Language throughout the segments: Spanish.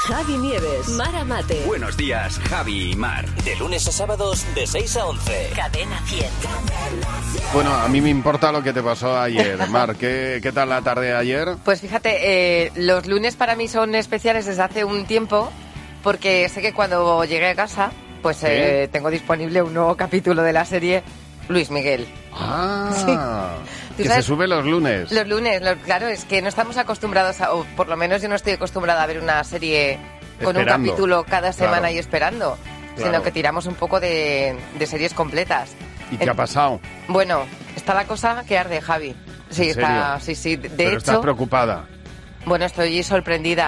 Javi Nieves, Mar Mate. Buenos días, Javi y Mar. De lunes a sábados de 6 a 11. Cadena 100. Bueno, a mí me importa lo que te pasó ayer. Mar, ¿qué tal la tarde de ayer? Pues fíjate, los lunes para mí son especiales desde hace un tiempo, porque sé que cuando llegué a casa, pues tengo disponible un nuevo capítulo de la serie Luis Miguel. Ah, sí. que se sube los lunes. Los lunes, claro, es que no estamos acostumbrados a, o por lo menos yo no estoy acostumbrada a ver una serie con un capítulo cada semana y esperando, sino que tiramos un poco de series completas. ¿Y qué ha pasado? Bueno, está la cosa que arde, Javi. Sí, está, sí. De hecho, ¿estás preocupada? Bueno, estoy sorprendida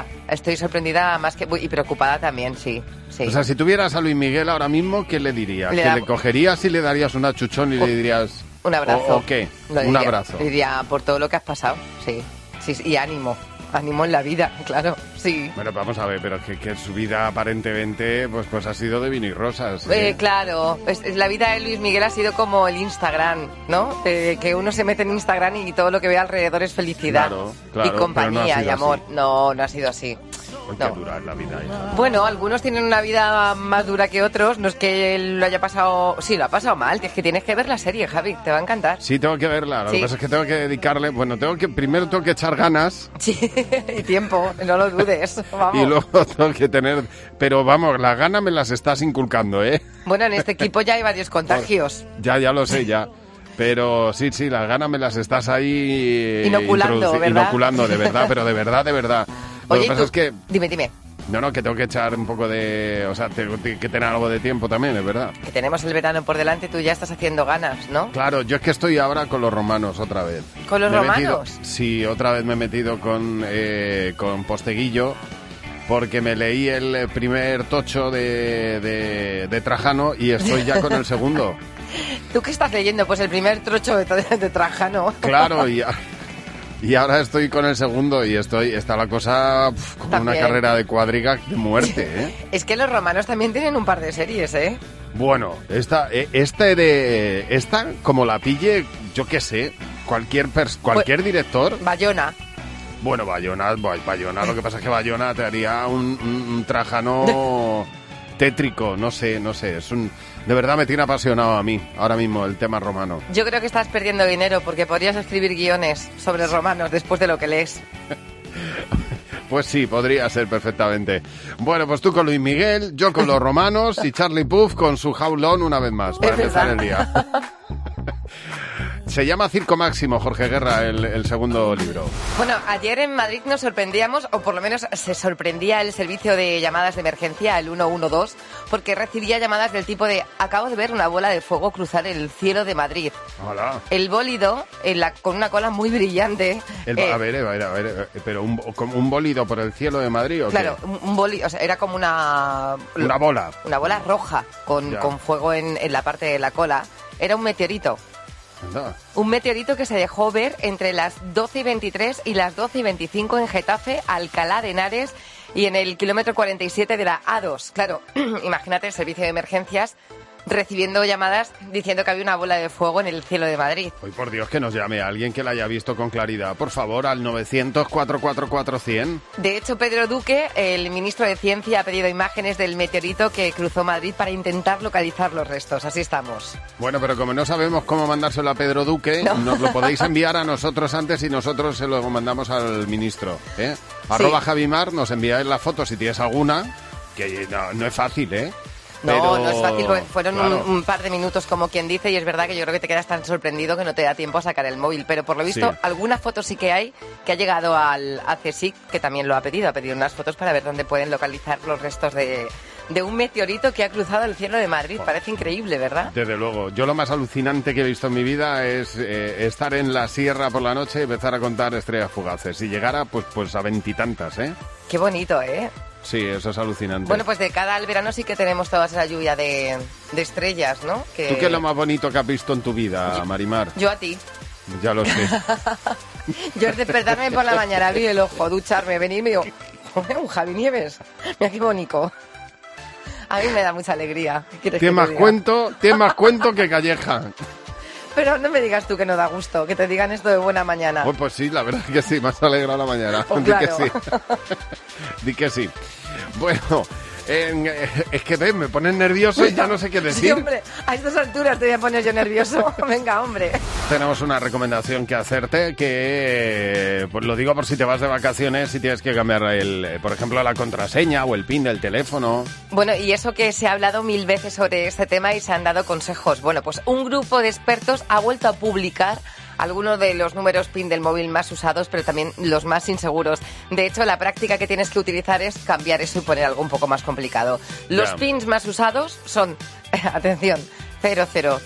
más que y preocupada también, sí. O sea, si tuvieras a Luis Miguel ahora mismo, ¿qué le dirías? ¿Le cogerías y le darías un achuchón y le dirías... Un abrazo. ¿O qué? Un abrazo. Le diría por todo lo que has pasado, sí, y ánimo en la vida, claro, sí. Bueno, vamos a ver, pero que su vida aparentemente pues ha sido de vino y rosas. Claro, la vida de Luis Miguel ha sido como el Instagram, ¿no? Que uno se mete en Instagram y todo lo que ve alrededor es felicidad y compañía y amor. No ha sido así. Qué dura es la vida. Bueno, algunos tienen una vida más dura que otros. No es que él lo haya pasado... Sí, lo ha pasado mal. Es que tienes que ver la serie, Javi. Te va a encantar. Sí, tengo que verla. Lo que pasa es que tengo que dedicarle... Bueno, primero tengo que echar ganas. Sí, y tiempo. No lo dudes. Vamos. Y luego tengo que tener... Pero vamos, las ganas me las estás inculcando, ¿eh? Bueno, en este equipo ya hay varios contagios. Ya lo sé, ya. Pero sí, las ganas me las estás ahí... Inoculando, ¿verdad? Inoculando, de verdad, pero de verdad. Oye, lo que pasa es que... Dime. No, que tengo que echar un poco de... O sea, tengo que tener algo de tiempo también, es verdad. Que tenemos el verano por delante y tú ya estás haciendo ganas, ¿no? Claro, yo es que estoy ahora con los romanos otra vez. ¿Con los romanos? Sí, otra vez me he metido con Posteguillo, porque me leí el primer tocho de Trajano y estoy ya con el segundo. ¿Tú qué estás leyendo? Pues el primer trocho de Trajano. Claro, y ahora estoy con el segundo y está la cosa como también. Una carrera de cuadriga de muerte, ¿eh? Es que los romanos también tienen un par de series, ¿eh? Bueno, esta como la pille, yo qué sé, cualquier director. Bayona. Bueno, Bayona, lo que pasa es que Bayona te haría un Trajano tétrico, no sé, de verdad me tiene apasionado a mí, ahora mismo, el tema romano. Yo creo que estás perdiendo dinero porque podrías escribir guiones sobre romanos después de lo que lees. Pues sí, podría ser perfectamente. Bueno, pues tú con Luis Miguel, yo con los romanos y Charlie Puth con su jaulón una vez más, para empezar el día. Se llama Circo Máximo, Jorge Guerra, el segundo libro. Bueno, ayer en Madrid nos sorprendíamos, o por lo menos se sorprendía el servicio de llamadas de emergencia, el 112, porque recibía llamadas del tipo de: acabo de ver una bola de fuego cruzar el cielo de Madrid. Hola. El bólido, con una cola muy brillante. A ver, pero ¿un bólido por el cielo de Madrid o claro, qué? un bólido, o sea, era como una bola. Una bola roja con fuego en la parte de la cola. Era un meteorito. No. Un meteorito que se dejó ver entre las 12:23 y las 12:25 en Getafe, Alcalá de Henares y en el kilómetro 47 de la A2. Claro, imagínate el servicio de emergencias recibiendo llamadas diciendo que había una bola de fuego en el cielo de Madrid. Hoy por Dios, que nos llame a alguien que la haya visto con claridad, por favor, al 900-444-100. De hecho, Pedro Duque, el ministro de Ciencia, ha pedido imágenes del meteorito que cruzó Madrid para intentar localizar los restos. Así estamos. Bueno, pero como no sabemos cómo mandárselo a Pedro Duque, nos lo podéis enviar a nosotros antes y nosotros se lo mandamos al ministro, ¿eh? Sí. @Javimar, nos enviáis las fotos si tienes alguna, que no es fácil, ¿eh? No es fácil, porque fueron un par de minutos, como quien dice, y es verdad que yo creo que te quedas tan sorprendido que no te da tiempo a sacar el móvil. Pero por lo visto, alguna foto sí que hay, que ha llegado a CSIC, que también lo ha pedido unas fotos para ver dónde pueden localizar los restos de un meteorito que ha cruzado el cielo de Madrid. Parece increíble, ¿verdad? Desde luego. Yo lo más alucinante que he visto en mi vida es estar en la sierra por la noche y empezar a contar estrellas fugaces. Si llegara, pues a 20 y tantas, ¿eh? Qué bonito, ¿eh? Sí, eso es alucinante. Bueno, pues de cara al verano sí que tenemos toda esa lluvia de estrellas, ¿no? ¿Tú qué es lo más bonito que has visto en tu vida, Marimar? Yo a ti. Ya lo sé. Yo es despertarme por la mañana, abrir el ojo, ducharme, venirme y digo, un Javi Nieves, mira qué bonito. A mí me da mucha alegría. Tiene más cuento que calleja. Pero no me digas tú que no da gusto, que te digan esto de buena mañana. Pues sí, la verdad que sí, me has alegrado la mañana. Oh, Di claro. que sí. Di que sí. Bueno, es que ves, me pones nervioso y ya no sé qué decir. Sí, hombre, a estas alturas te voy a poner yo nervioso. Venga, hombre. Tenemos una recomendación que hacerte, que pues lo digo por si te vas de vacaciones y tienes que cambiar, por ejemplo, la contraseña o el PIN del teléfono. Bueno, y eso que se ha hablado 1000 veces sobre este tema y se han dado consejos. Bueno, pues un grupo de expertos ha vuelto a publicar algunos de los números PIN del móvil más usados, pero también los más inseguros. De hecho, la práctica que tienes que utilizar es cambiar eso y poner algo un poco más complicado. Los PINs más usados son, atención, 0000,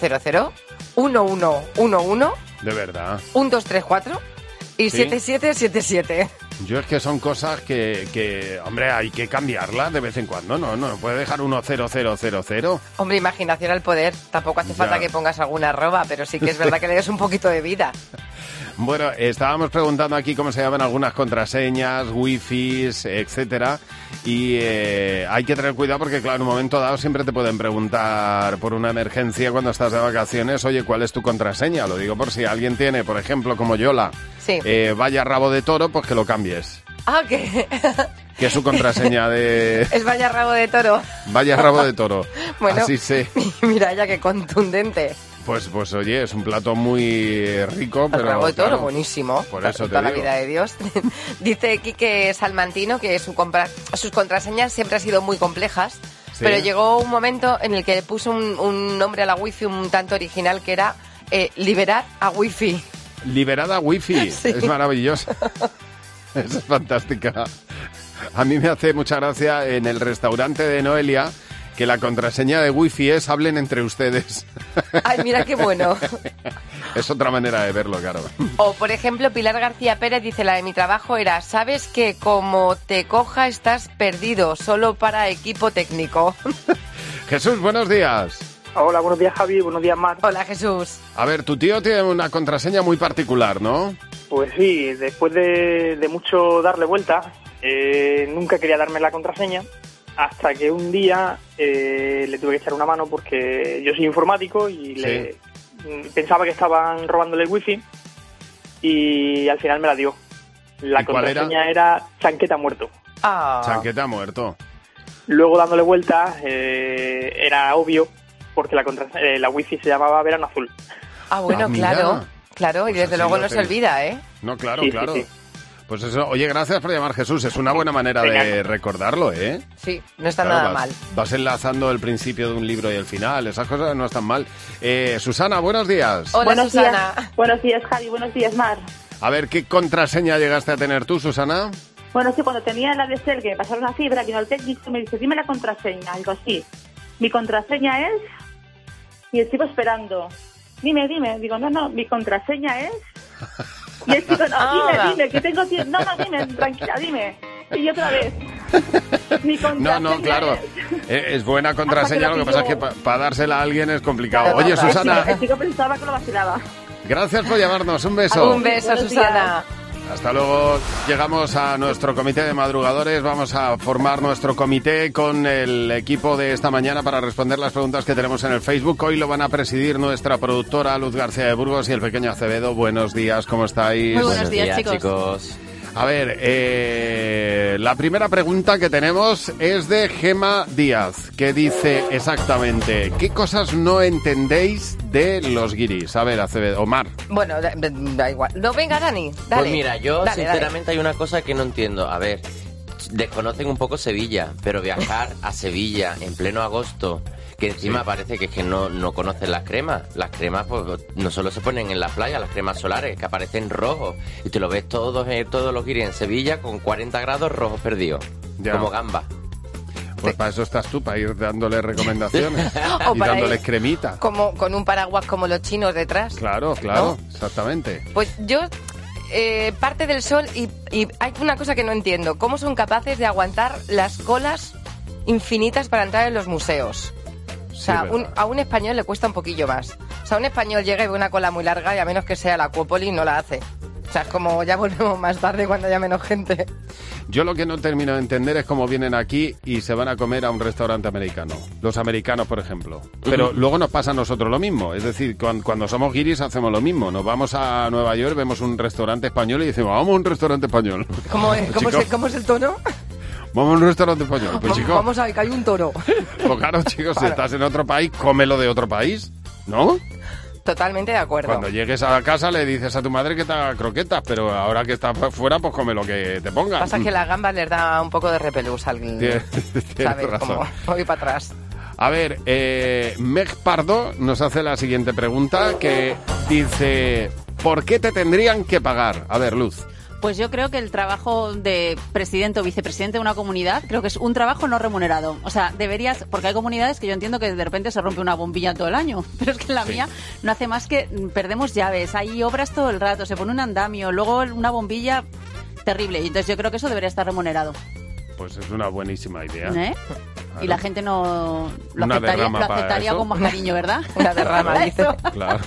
1111, De verdad. 1234 y ¿Sí? 7777. Yo es que son cosas que, hombre, hay que cambiarlas de vez en cuando, no puede dejar 10000. Hombre, imaginación al poder. Tampoco hace falta que pongas alguna arroba, pero sí que es verdad que le des un poquito de vida. Bueno, estábamos preguntando aquí cómo se llaman algunas contraseñas, wifis, etcétera, y hay que tener cuidado porque, claro, en un momento dado siempre te pueden preguntar por una emergencia cuando estás de vacaciones, oye, ¿cuál es tu contraseña? Lo digo por si alguien tiene, por ejemplo, como Yola, sí. Vaya rabo de toro, pues que lo cambies. Ah, ¿qué? Que es su contraseña de... Es vaya rabo de toro. Vaya rabo de toro. Bueno, así sé. Mira ya qué contundente. Pues oye, es un plato muy rico, pero... El rabo de toro, claro, buenísimo. por eso te toda la digo. vida de Dios. Dice Quique Salmantino que sus contraseñas siempre han sido muy complejas, ¿Sí? pero llegó un momento en el que puso un nombre a la wifi un tanto original que era liberar a wifi. Liberada wifi, Sí. es maravillosa. Es fantástica. A mí me hace mucha gracia en el restaurante de Noelia que la contraseña de wifi es hablen entre ustedes. Ay, mira qué bueno. Es otra manera de verlo, claro. O, por ejemplo, Pilar García Pérez dice, la de mi trabajo era, sabes que como te coja estás perdido, solo para equipo técnico. Jesús, buenos días. Hola, buenos días, Javi, buenos días, Mar. Hola, Jesús. A ver, tu tío tiene una contraseña muy particular, ¿no? Pues sí, después de mucho darle vueltas, nunca quería darme la contraseña, hasta que un día le tuve que echar una mano porque yo soy informático y pensaba que estaban robándole el wifi y al final me la dio. La ¿Y cuál contraseña era Chanqueta Muerto. Ah. Chanqueta muerto. Luego dándole vueltas era obvio porque la wifi se llamaba Verano Azul. Ah, bueno, Ah, mira. claro, y Pues desde así luego lo no se tenéis. olvida, ¿eh? No, claro, Sí, claro. sí. Pues eso, oye, gracias por llamar, Jesús. Es una buena manera Venga. de recordarlo, ¿eh? Sí, no está Claro, nada vas, mal. Vas enlazando el principio de un libro y el final. Esas cosas no están mal. Susana, buenos días. Hola, Buenos Susana. días. Buenos días, Javi. Buenos días, Mar. A ver, ¿qué contraseña llegaste a tener tú, Susana? Bueno, sí, cuando tenía la DSL, que me pasaron la fibra, vino el técnico y me dice, dime la contraseña. Digo, sí. Mi contraseña es... Y el chico esperando. Dime. Digo, no, mi contraseña es... Y el chico, no, dime, que tengo tiempo. No, dime, tranquila, dime. Y otra vez. Mi contraseña No, claro. Es buena contraseña, Hasta lo que que lo pasa es que pilló. para dársela a alguien es complicado. Claro, Oye, claro. Susana, El chico pensaba que lo vacilaba. gracias por llamarnos. Un beso. Un beso, Buenos Susana. Hasta luego. Llegamos a nuestro comité de madrugadores. Vamos a formar nuestro comité con el equipo de esta mañana para responder las preguntas que tenemos en el Facebook. Hoy lo van a presidir nuestra productora Luz García de Burgos y el pequeño Acevedo. Buenos días, ¿cómo estáis? Muy buenos días, chicos. A ver, la primera pregunta que tenemos es de Gema Díaz, que dice exactamente, ¿qué cosas no entendéis de los guiris? A ver, Acevedo, Omar. Bueno, da igual. No, venga, Dani, dale. Pues mira, yo Dale, sinceramente hay una cosa que no entiendo. A ver, desconocen un poco Sevilla, pero viajar a Sevilla en pleno agosto, que encima parece que es que no conocen las cremas. Las cremas pues no solo se ponen en la playa, las cremas solares, que aparecen rojos. Y te lo ves todos los guiris en Sevilla con 40 grados rojos perdidos, Ya. como gamba. Pues para eso estás tú, para ir dándole recomendaciones O y para dándoles ir cremita. Como con un paraguas como los chinos detrás. Claro, ¿No? exactamente. Pues yo parte del sol y hay una cosa que no entiendo. ¿Cómo son capaces de aguantar las colas infinitas para entrar en los museos? O sea, Sí, verdad. a un español le cuesta un poquillo más. O sea, un español llega y ve una cola muy larga y a menos que sea la Acuópolis no la hace. O sea, es como ya volvemos más tarde cuando haya menos gente. Yo lo que no termino de entender es cómo vienen aquí y se van a comer a un restaurante americano. Los americanos, por ejemplo. Pero luego nos pasa a nosotros lo mismo. Es decir, cuando somos guiris hacemos lo mismo. Nos vamos a Nueva York, vemos un restaurante español y decimos, vamos a un restaurante español. ¿Cómo es el tono? Vamos a un restaurante español. Pues, chicos, vamos a ver que hay un toro. Pues claro, chicos, si estás en otro país, cómelo de otro país, ¿no? Totalmente de acuerdo. Cuando llegues a la casa le dices a tu madre que te haga croquetas, pero ahora que estás fuera, pues come lo que te pongan. Pasa que la gamba les da un poco de repelús al... ¿Sabes? Como voy para atrás. A ver, Meg Pardo nos hace la siguiente pregunta que dice, ¿por qué te tendrían que pagar? A ver, Luz. Pues yo creo que el trabajo de presidente o vicepresidente de una comunidad, creo que es un trabajo no remunerado. O sea, deberías, porque hay comunidades que yo entiendo que de repente se rompe una bombilla todo el año, pero es que la mía no hace más que perdemos llaves, hay obras todo el rato, se pone un andamio, luego una bombilla terrible. Y entonces yo creo que eso debería estar remunerado. Pues es una buenísima idea. ¿Eh? Claro. Y la gente no lo Una aceptaría con más cariño, ¿verdad? Una derrama, dice. Claro.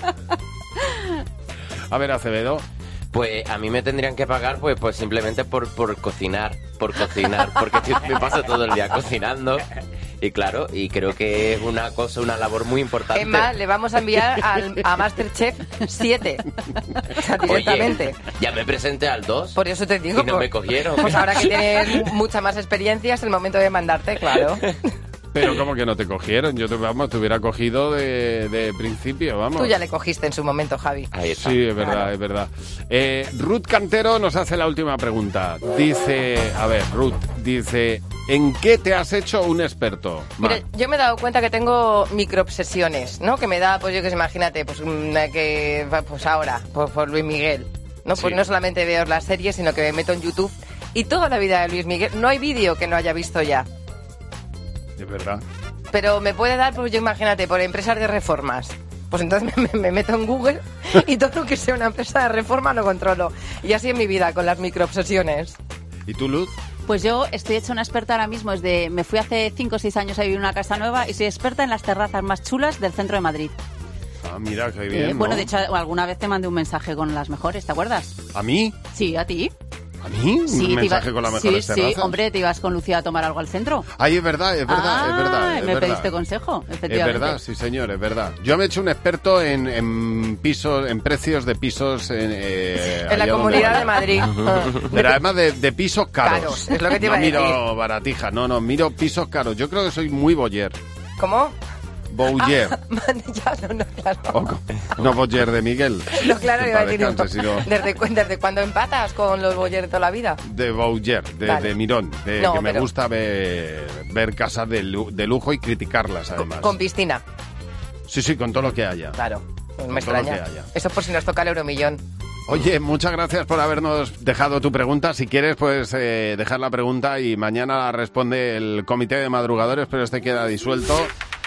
A ver, Acevedo. Pues a mí me tendrían que pagar pues simplemente por cocinar, porque me paso todo el día cocinando y claro, y creo que es una labor muy importante. Es más, le vamos a enviar a Masterchef 7, o sea, directamente. Oye, ya me presenté al 2. Por eso te digo. Y no me cogieron. Pues ahora que tienes mucha más experiencia es el momento de mandarte, claro. Pero ¿cómo que no te cogieron? Yo te hubiera cogido de principio, vamos. Tú ya le cogiste en su momento, Javi. Ahí está. Sí, es verdad, claro. Es verdad. Ruth Cantero nos hace la última pregunta. Dice, Ruth, ¿en qué te has hecho un experto? Mira, yo me he dado cuenta que tengo microobsesiones, ¿no? Que me da, pues yo que sé, imagínate, pues ahora, por Luis Miguel, ¿no? Pues no solamente veo las series, sino que me meto en YouTube y toda la vida de Luis Miguel, no hay vídeo que no haya visto ya. Es verdad. Pero me puede dar, pues yo imagínate, por empresas de reformas. Pues entonces me meto en Google y todo lo que sea una empresa de reforma lo controlo. Y así en mi vida, con las microobsesiones. ¿Y tú, Luz? Pues yo estoy hecha una experta ahora mismo. Me fui hace 5 o 6 años a vivir en una casa nueva y soy experta en las terrazas más chulas del centro de Madrid. Ah, mira, qué bien, ¿no? Bueno, de hecho, alguna vez te mandé un mensaje con las mejores, ¿te acuerdas? ¿A mí? Sí, a ti. ¿A mí? Sí, ¿Un mensaje con las mejores terrazas? Sí, hombre, te ibas con Lucía a tomar algo al centro. Ay, es verdad. Me pediste consejo, efectivamente. Es verdad, sí, señor, es verdad. Yo me he hecho un experto en pisos, en precios de pisos en la Comunidad de Madrid. Pero además de pisos caros. Es lo que te iba a decir. No miro baratijas, miro pisos caros. Yo creo que soy muy boyer. ¿Cómo? Bouyer. Claro. No Boyer de Miguel. No, claro, iba a decir sino... ¿Desde cuándo empatas con los Boyer de toda la vida? De Bouyer, de Mirón, que me gusta ver casas de lujo y criticarlas, además. Con piscina. Sí, con todo lo que haya. Claro, no me extraña. Eso es por si nos toca el euromillón. Oye, muchas gracias por habernos dejado tu pregunta. Si quieres, pues dejar la pregunta y mañana la responde el comité de madrugadores, pero este queda disuelto.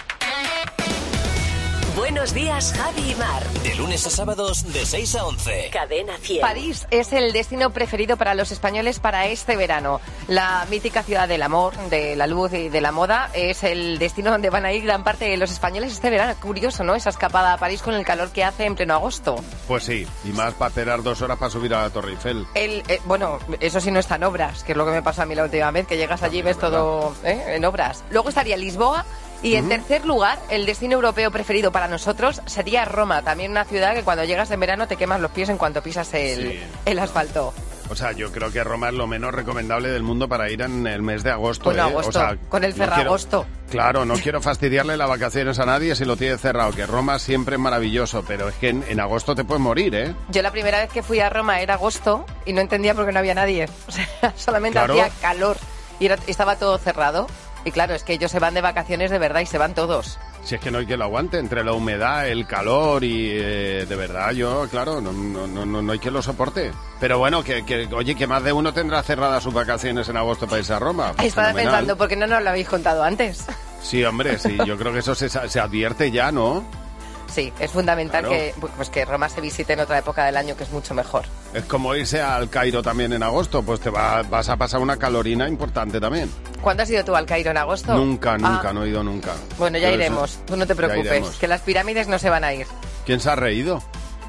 Buenos días, Javi y Mar. De lunes a sábados de 6 a 11. Cadena 100. París es el destino preferido para los españoles para este verano. La mítica ciudad del amor, de la luz y de la moda es el destino donde van a ir gran parte de los españoles este verano. Curioso, ¿no? Esa escapada a París con el calor que hace en pleno agosto. Pues sí, y más para esperar 2 horas para subir a la Torre Eiffel. Bueno, eso sí no está en obras, que es lo que me pasó a mí la última vez, que llegas allí y ves todo en obras. Luego estaría Lisboa. Y en tercer lugar, el destino europeo preferido para nosotros sería Roma, también una ciudad que cuando llegas en verano te quemas los pies en cuanto pisas el asfalto. O sea, yo creo que Roma es lo menos recomendable del mundo para ir en el mes de agosto. Bueno, agosto, o sea, con el Ferragosto. Claro, no quiero fastidiarle las vacaciones a nadie si lo tiene cerrado, que Roma siempre es maravilloso, pero es que en agosto te puedes morir, ¿eh? Yo la primera vez que fui a Roma era agosto y no entendía por qué no había nadie. O sea, solamente hacía calor y estaba todo cerrado. Y claro, es que ellos se van de vacaciones de verdad y se van todos. Si es que no hay quien lo aguante, entre la humedad, el calor y de verdad claro, no hay quien lo soporte. Pero bueno, oye, que más de uno tendrá cerradas sus vacaciones en agosto para irse a Roma. Estaba pensando, ¿por qué no nos lo habéis contado antes? Sí, hombre, sí, yo creo que eso se advierte ya, ¿no? Sí, es fundamental que Roma se visite en otra época del año que es mucho mejor. Es como irse al Cairo también en agosto, pues vas a pasar una calorina importante también. ¿Cuándo has ido tú al Cairo, en agosto? Nunca, no he ido nunca. Bueno, ya iremos, tú no te preocupes, que las pirámides no se van a ir. ¿Quién se ha reído?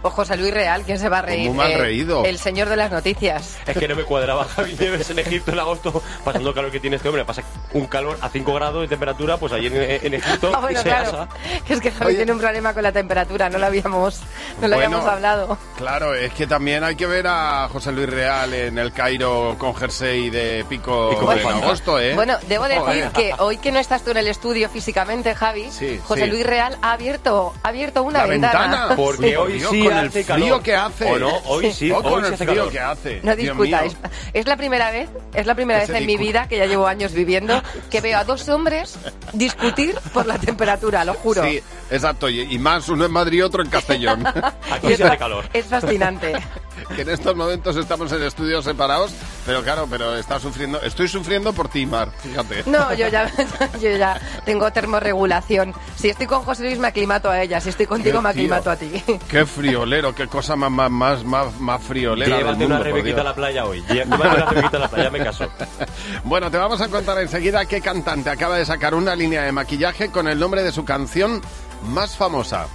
Pues José Luis Real, ¿quién se va a reír? Muy mal reído. El señor de las noticias. Es que no me cuadraba Javi Nieves en Egipto en agosto, pasando el calor que tiene este hombre. Pasa un calor a 5 grados de temperatura, pues allí en Egipto. Ah, bueno, y se claro. asa. Es que Javi tiene un problema con la temperatura, no lo habíamos hablado. Claro, es que también hay que ver a José Luis Real en el Cairo con jersey de pico en agosto, ¿eh? Bueno, debo decir que hoy que no estás tú en el estudio físicamente, Javi, José Luis Real ha abierto una ventana. Porque hoy Dios, sí con hace el frío calor. que hace. ¿O no? Hoy sí, o con hoy el hace frío calor. que hace. No Dios discutáis. mío. Es la primera vez en mi vida, que ya llevo años viviendo, que veo a dos hombres discutir por la temperatura, lo juro. Sí, exacto. Y más uno en Madrid y otro en Castellón. Aquí se hace calor. Es fascinante. Que en estos momentos estamos en estudios separados, pero claro, estoy sufriendo por ti, Mar, fíjate. No, yo ya tengo termorregulación. Si estoy con José Luis me aclimato a ella, si estoy contigo me aclimato a ti. Qué friolero, qué cosa más friolera. Llévate una rebequita a la playa hoy. Llévate una rebequita a la playa, me caso. Bueno, te vamos a contar enseguida qué cantante acaba de sacar una línea de maquillaje con el nombre de su canción más famosa.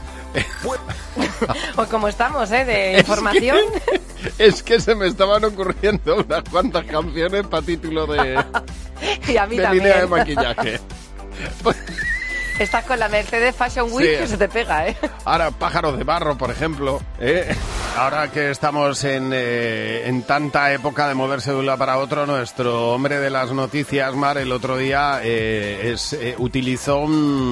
Pues como estamos, de información. Es que se me estaban ocurriendo unas cuantas canciones para título de y a mí de también. línea de maquillaje. Estás con la Mercedes Fashion Week que se te pega, Ahora, Pájaros de Barro, por ejemplo. Ahora que estamos en tanta época de moverse de un lado para otro, nuestro hombre de las noticias, Mar, el otro día utilizó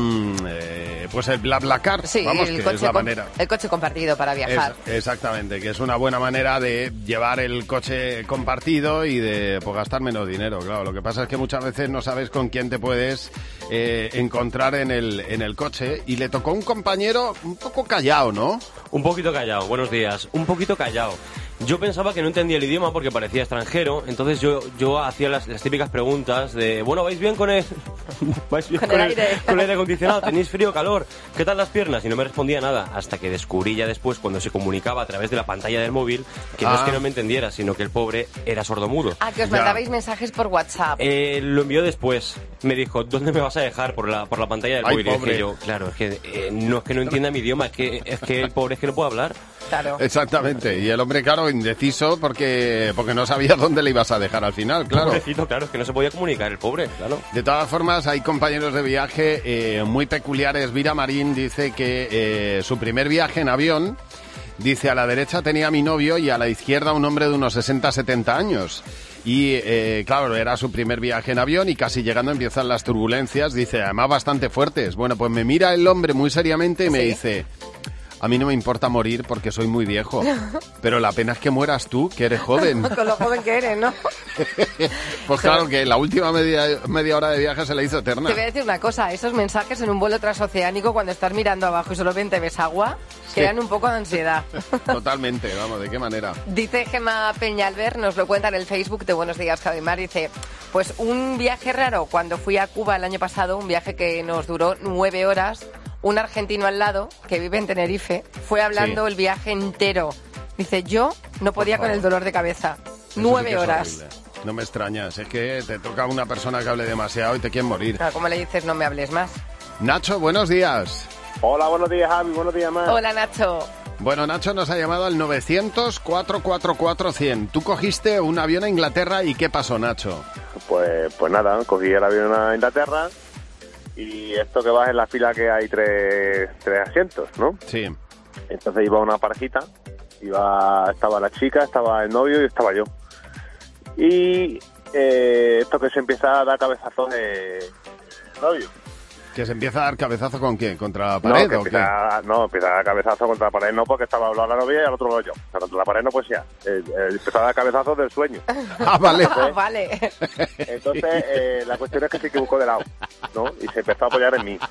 pues el BlaBlaCar. Sí, vamos, que es la manera. El coche compartido para viajar. Exactamente, que es una buena manera de llevar el coche compartido y de gastar menos dinero. Claro, lo que pasa es que muchas veces no sabes con quién te puedes encontrar en el coche, y le tocó un compañero un poco callado, ¿no? Un poquito callado, buenos días. Un poquito callado. Yo pensaba que no entendía el idioma porque parecía extranjero, entonces yo hacía las típicas preguntas de, bueno, ¿vais bien con el aire acondicionado? ¿Tenéis frío o calor? ¿Qué tal las piernas? Y no me respondía nada, hasta que descubrí ya después, cuando se comunicaba a través de la pantalla del móvil, que no es que no me entendiera, sino que el pobre era sordomudo. Ah, que os mandabais mensajes por WhatsApp. Lo envió después. Me dijo, ¿dónde me vas a dejar? Por la pantalla del móvil. Pobre. Y dije yo, claro, es que no entienda mi idioma, es que el pobre es que no puede hablar. Claro. Exactamente, y el hombre, claro, indeciso porque no sabía dónde le ibas a dejar al final, claro. Pobrecito, claro, es que no se podía comunicar el pobre, claro. De todas formas, hay compañeros de viaje muy peculiares. Vira Marín dice que su primer viaje en avión, dice, a la derecha tenía a mi novio y a la izquierda un hombre de unos 60-70 años. Y claro, era su primer viaje en avión y casi llegando empiezan las turbulencias, dice, además bastante fuertes. Bueno, pues me mira el hombre muy seriamente y me dice... A mí no me importa morir porque soy muy viejo, pero la pena es que mueras tú, que eres joven. Con lo joven que eres, ¿no? Pues claro que la última media hora de viaje se la hizo eterna. Te voy a decir una cosa, esos mensajes en un vuelo transoceánico cuando estás mirando abajo y solamente ves agua, crean un poco de ansiedad. Totalmente, vamos, ¿de qué manera? Dice Gemma Peñalver, nos lo cuenta en el Facebook de Buenos Días, Javi Mar, dice, pues un viaje raro, cuando fui a Cuba el año pasado, un viaje que nos duró 9 horas, un argentino al lado, que vive en Tenerife, fue hablando el viaje entero. Dice, yo no podía con el dolor de cabeza. Eso 9 sí que es horas. horrible. No me extrañas, es que te toca una persona que hable demasiado y te quieren morir. Claro, ¿cómo le dices no me hables más? Nacho, buenos días. Hola, buenos días, Javi, buenos días, Mar. Hola, Nacho. Bueno, Nacho nos ha llamado al 900-444-100. Tú cogiste un avión a Inglaterra y ¿qué pasó, Nacho? Pues nada, cogí el avión a Inglaterra y esto que vas en la fila que hay tres asientos, ¿no? Sí. Entonces iba una parejita, estaba la chica, estaba el novio y estaba yo. Y esto que se empieza a dar cabezazos de novio. ¿Que se empieza a dar cabezazo con quién? ¿Contra la pared o qué? Empieza a dar cabezazo contra la pared, no, porque estaba hablando la novia y al otro lado yo. O sea, contra la pared no, pues ya. Empezó a dar cabezazos del sueño. Ah, vale. Entonces, vale. Entonces, la cuestión es que se equivocó de lado, ¿no? Y se empezó a apoyar en mí.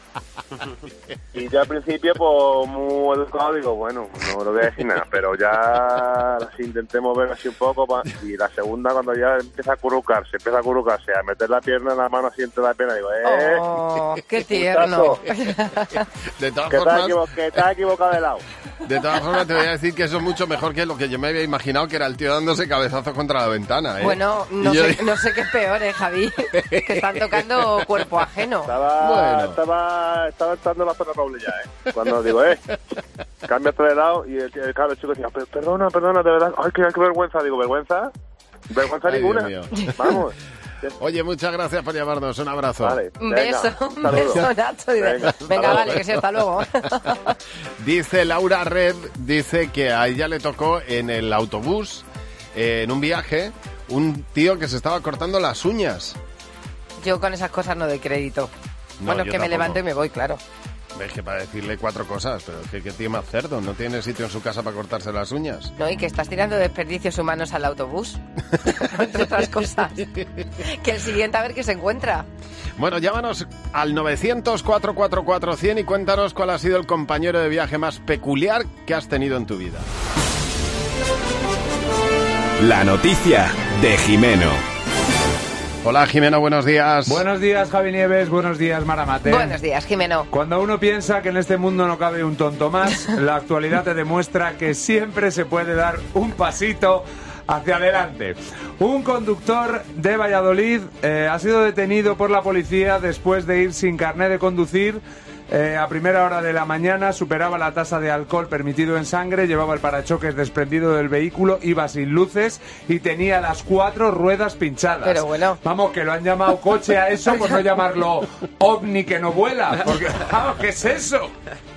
Y yo al principio, pues, muy educado, digo, bueno, no le voy a decir nada, pero ya así intenté mover así un poco, y la segunda, cuando ya empieza a acurrucarse, a meter la pierna en la mano así entre la pierna, digo, ¡Oh, qué tierno! De todas formas, que te has equivocado de lado. De todas formas, te voy a decir que eso es mucho mejor que lo que yo me había imaginado, que era el tío dándose cabezazos contra la ventana, ¿eh? Bueno, no sé qué es peor, Javi, que están tocando cuerpo ajeno. Estaba entrando en la zona noble ya, cuando digo, cámbiate de lado, y el chico decía, perdona, de verdad, ay, qué vergüenza. Digo, ¿vergüenza? ¿Vergüenza ninguna? Vamos. Oye, muchas gracias por llamarnos. Un abrazo. Vale, un beso, Nacho. Venga, vale, que sí, hasta luego. Dice Laura Red, dice que a ella le tocó en el autobús, en un viaje, un tío que se estaba cortando las uñas. Yo con esas cosas no doy crédito. No, bueno, es que tampoco. me levanto y me voy, claro. Es que para decirle 4 cosas, pero es que qué tío más cerdo, no tiene sitio en su casa para cortarse las uñas. No, y que estás tirando desperdicios humanos al autobús, entre otras cosas. Que el siguiente a ver qué se encuentra. Bueno, llámanos al 900-444-100 y cuéntanos cuál ha sido el compañero de viaje más peculiar que has tenido en tu vida. La noticia de Jimeno. Hola, Jimeno, buenos días. Buenos días, Javi Nieves. Buenos días, Mara Mate. Buenos días, Jimeno. Cuando uno piensa que en este mundo no cabe un tonto más, la actualidad te demuestra que siempre se puede dar un pasito hacia adelante. Un conductor de Valladolid ha sido detenido por la policía después de ir sin carné de conducir. A primera hora de la mañana superaba la tasa de alcohol permitido en sangre, llevaba el parachoques desprendido del vehículo, iba sin luces y tenía las 4 ruedas pinchadas. Pero bueno. Vamos, que lo han llamado coche a eso por no llamarlo ovni que no vuela. Porque, vamos, ¿qué es eso?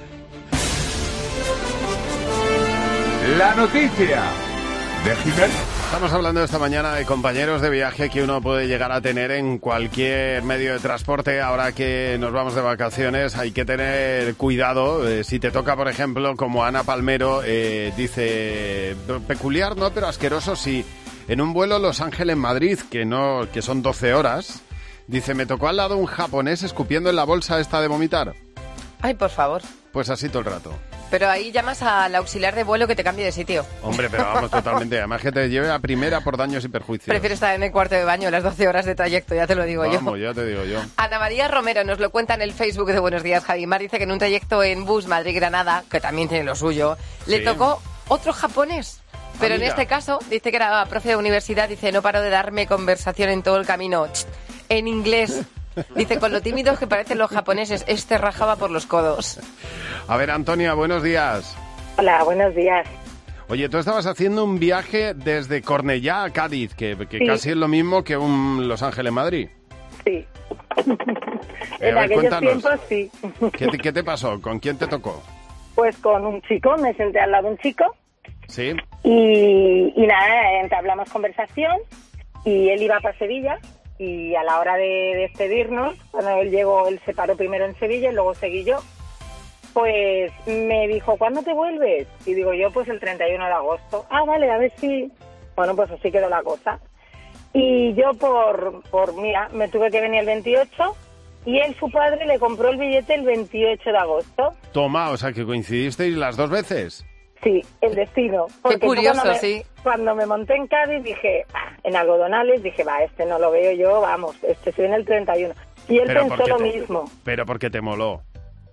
La noticia de Jiménez. Estamos hablando esta mañana de compañeros de viaje que uno puede llegar a tener en cualquier medio de transporte. Ahora que nos vamos de vacaciones hay que tener cuidado. Si te toca, por ejemplo, como Ana Palmero, dice, peculiar no, pero asqueroso sí. En un vuelo Los Ángeles-Madrid, que son 12 horas, dice, me tocó al lado un japonés escupiendo en la bolsa esta de vomitar. Ay, por favor. Pues así todo el rato. Pero ahí llamas al auxiliar de vuelo que te cambie de sitio. Hombre, pero vamos, totalmente. Además que te lleve a primera por daños y perjuicios. Prefiero estar en el cuarto de baño las 12 horas de trayecto, ya te lo digo yo. Vamos, ya te digo yo. Ana María Romero nos lo cuenta en el Facebook de Buenos Días, Javi Mar. Dice que en un trayecto en bus Madrid-Granada, que también tiene lo suyo, le tocó otro japonés. Pero en este caso, dice que era profe de universidad, dice, no paró de darme conversación en todo el camino, en inglés. Dice, con lo tímidos que parecen los japoneses, rajaba por los codos. A ver, Antonia, buenos días. Hola, buenos días. Oye, tú estabas haciendo un viaje desde Cornellá a Cádiz, que sí, casi es lo mismo que un Los Ángeles-Madrid. Sí. En aquellos tiempos, sí. ¿Qué te pasó? ¿Con quién te tocó? Pues con un chico, me senté al lado de un chico. Sí. Y nada, entablamos conversación y él iba para Sevilla. Y a la hora de despedirnos, cuando él llegó, él se paró primero en Sevilla y luego seguí yo. Pues me dijo, ¿cuándo te vuelves? Y digo yo, pues el 31 de agosto. Ah, vale, a ver si... Bueno, pues así quedó la cosa. Y yo mira, me tuve que venir el 28 y él, su padre, le compró el billete el 28 de agosto. Toma, o sea, que coincidisteis las 2 veces. Sí, el destino. Porque qué curioso, sí. Cuando me monté en Cádiz dije, en Algodonales, dije, este no lo veo yo, vamos, se viene el 31. Y él pero pensó lo mismo. Pero porque te moló.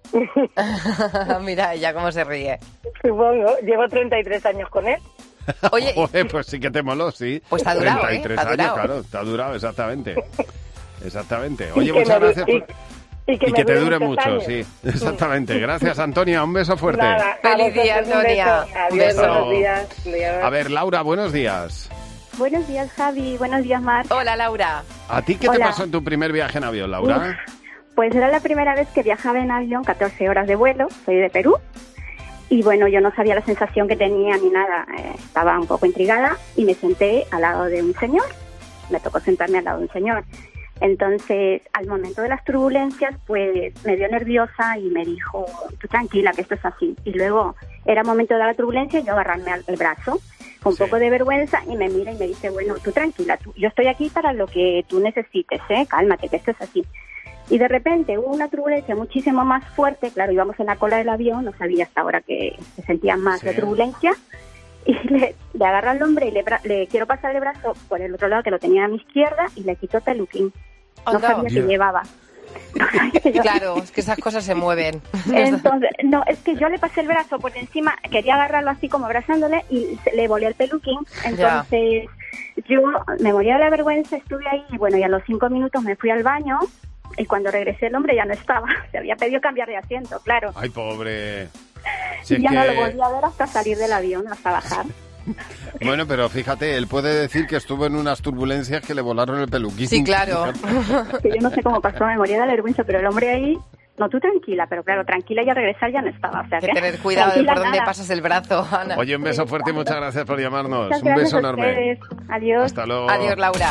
Mira ella cómo se ríe. Supongo, llevo 33 años con él. Oye, pues sí que te moló, sí. Pues te ha durado, 33 años, claro, te ha durado, exacamente. Exactamente. Oye, muchas gracias Y que te dure mucho, años. sí. Exactamente. Gracias, Antonia. Un beso fuerte. Nada, feliz día, Antonia. Un beso. Buenos días. Adiós. A ver, Laura, buenos días. Buenos días, Javi. Buenos días, Mar. Hola, Laura. ¿A ti qué te Hola. pasó en tu primer viaje en avión, Laura? Pues era la primera vez que viajaba en avión, 14 horas de vuelo. Soy de Perú. Y bueno, yo no sabía la sensación que tenía ni nada. Estaba un poco intrigada y me senté al lado de un señor. Me tocó sentarme al lado de un señor. Entonces, al momento de las turbulencias, pues me dio nerviosa y me dijo, tú tranquila, que esto es así. Y luego era momento de la turbulencia y yo agarrarme al brazo con un poco de vergüenza y me mira y me dice, bueno, tú tranquila, yo estoy aquí para lo que tú necesites, cálmate, que esto es así. Y de repente hubo una turbulencia muchísimo más fuerte, claro, íbamos en la cola del avión, no sabía hasta ahora que se sentía más de turbulencia, y le agarro al hombre y le quiero pasar el brazo por el otro lado, que lo tenía a mi izquierda, y le quito peluquín. No sabía que llevaba. Claro, es que esas cosas se mueven. Entonces, no, es que yo le pasé el brazo por encima, quería agarrarlo así como abrazándole y le volé el peluquín. Entonces yo me moría de la vergüenza, estuve ahí y bueno, y a los 5 minutos me fui al baño y cuando regresé el hombre ya no estaba, se había pedido cambiar de asiento, claro. Ay, pobre. Si y ya es no que- lo volví a ver hasta salir del avión, hasta bajar. Bueno, pero fíjate, él puede decir que estuvo en unas turbulencias que le volaron el peluquín. Sí, claro. Que yo no sé cómo pasó, me moría de la vergüenza, pero el hombre ahí, no, tú tranquila, pero claro, tranquila y al regresar ya no estaba. O sea, Hay que tener cuidado de tranquila por dónde nada. pasas el brazo, Ana. Oye, un beso fuerte y muchas gracias por llamarnos. Muchas Un beso gracias a enorme. ustedes. Adiós. Hasta luego. Adiós, Laura.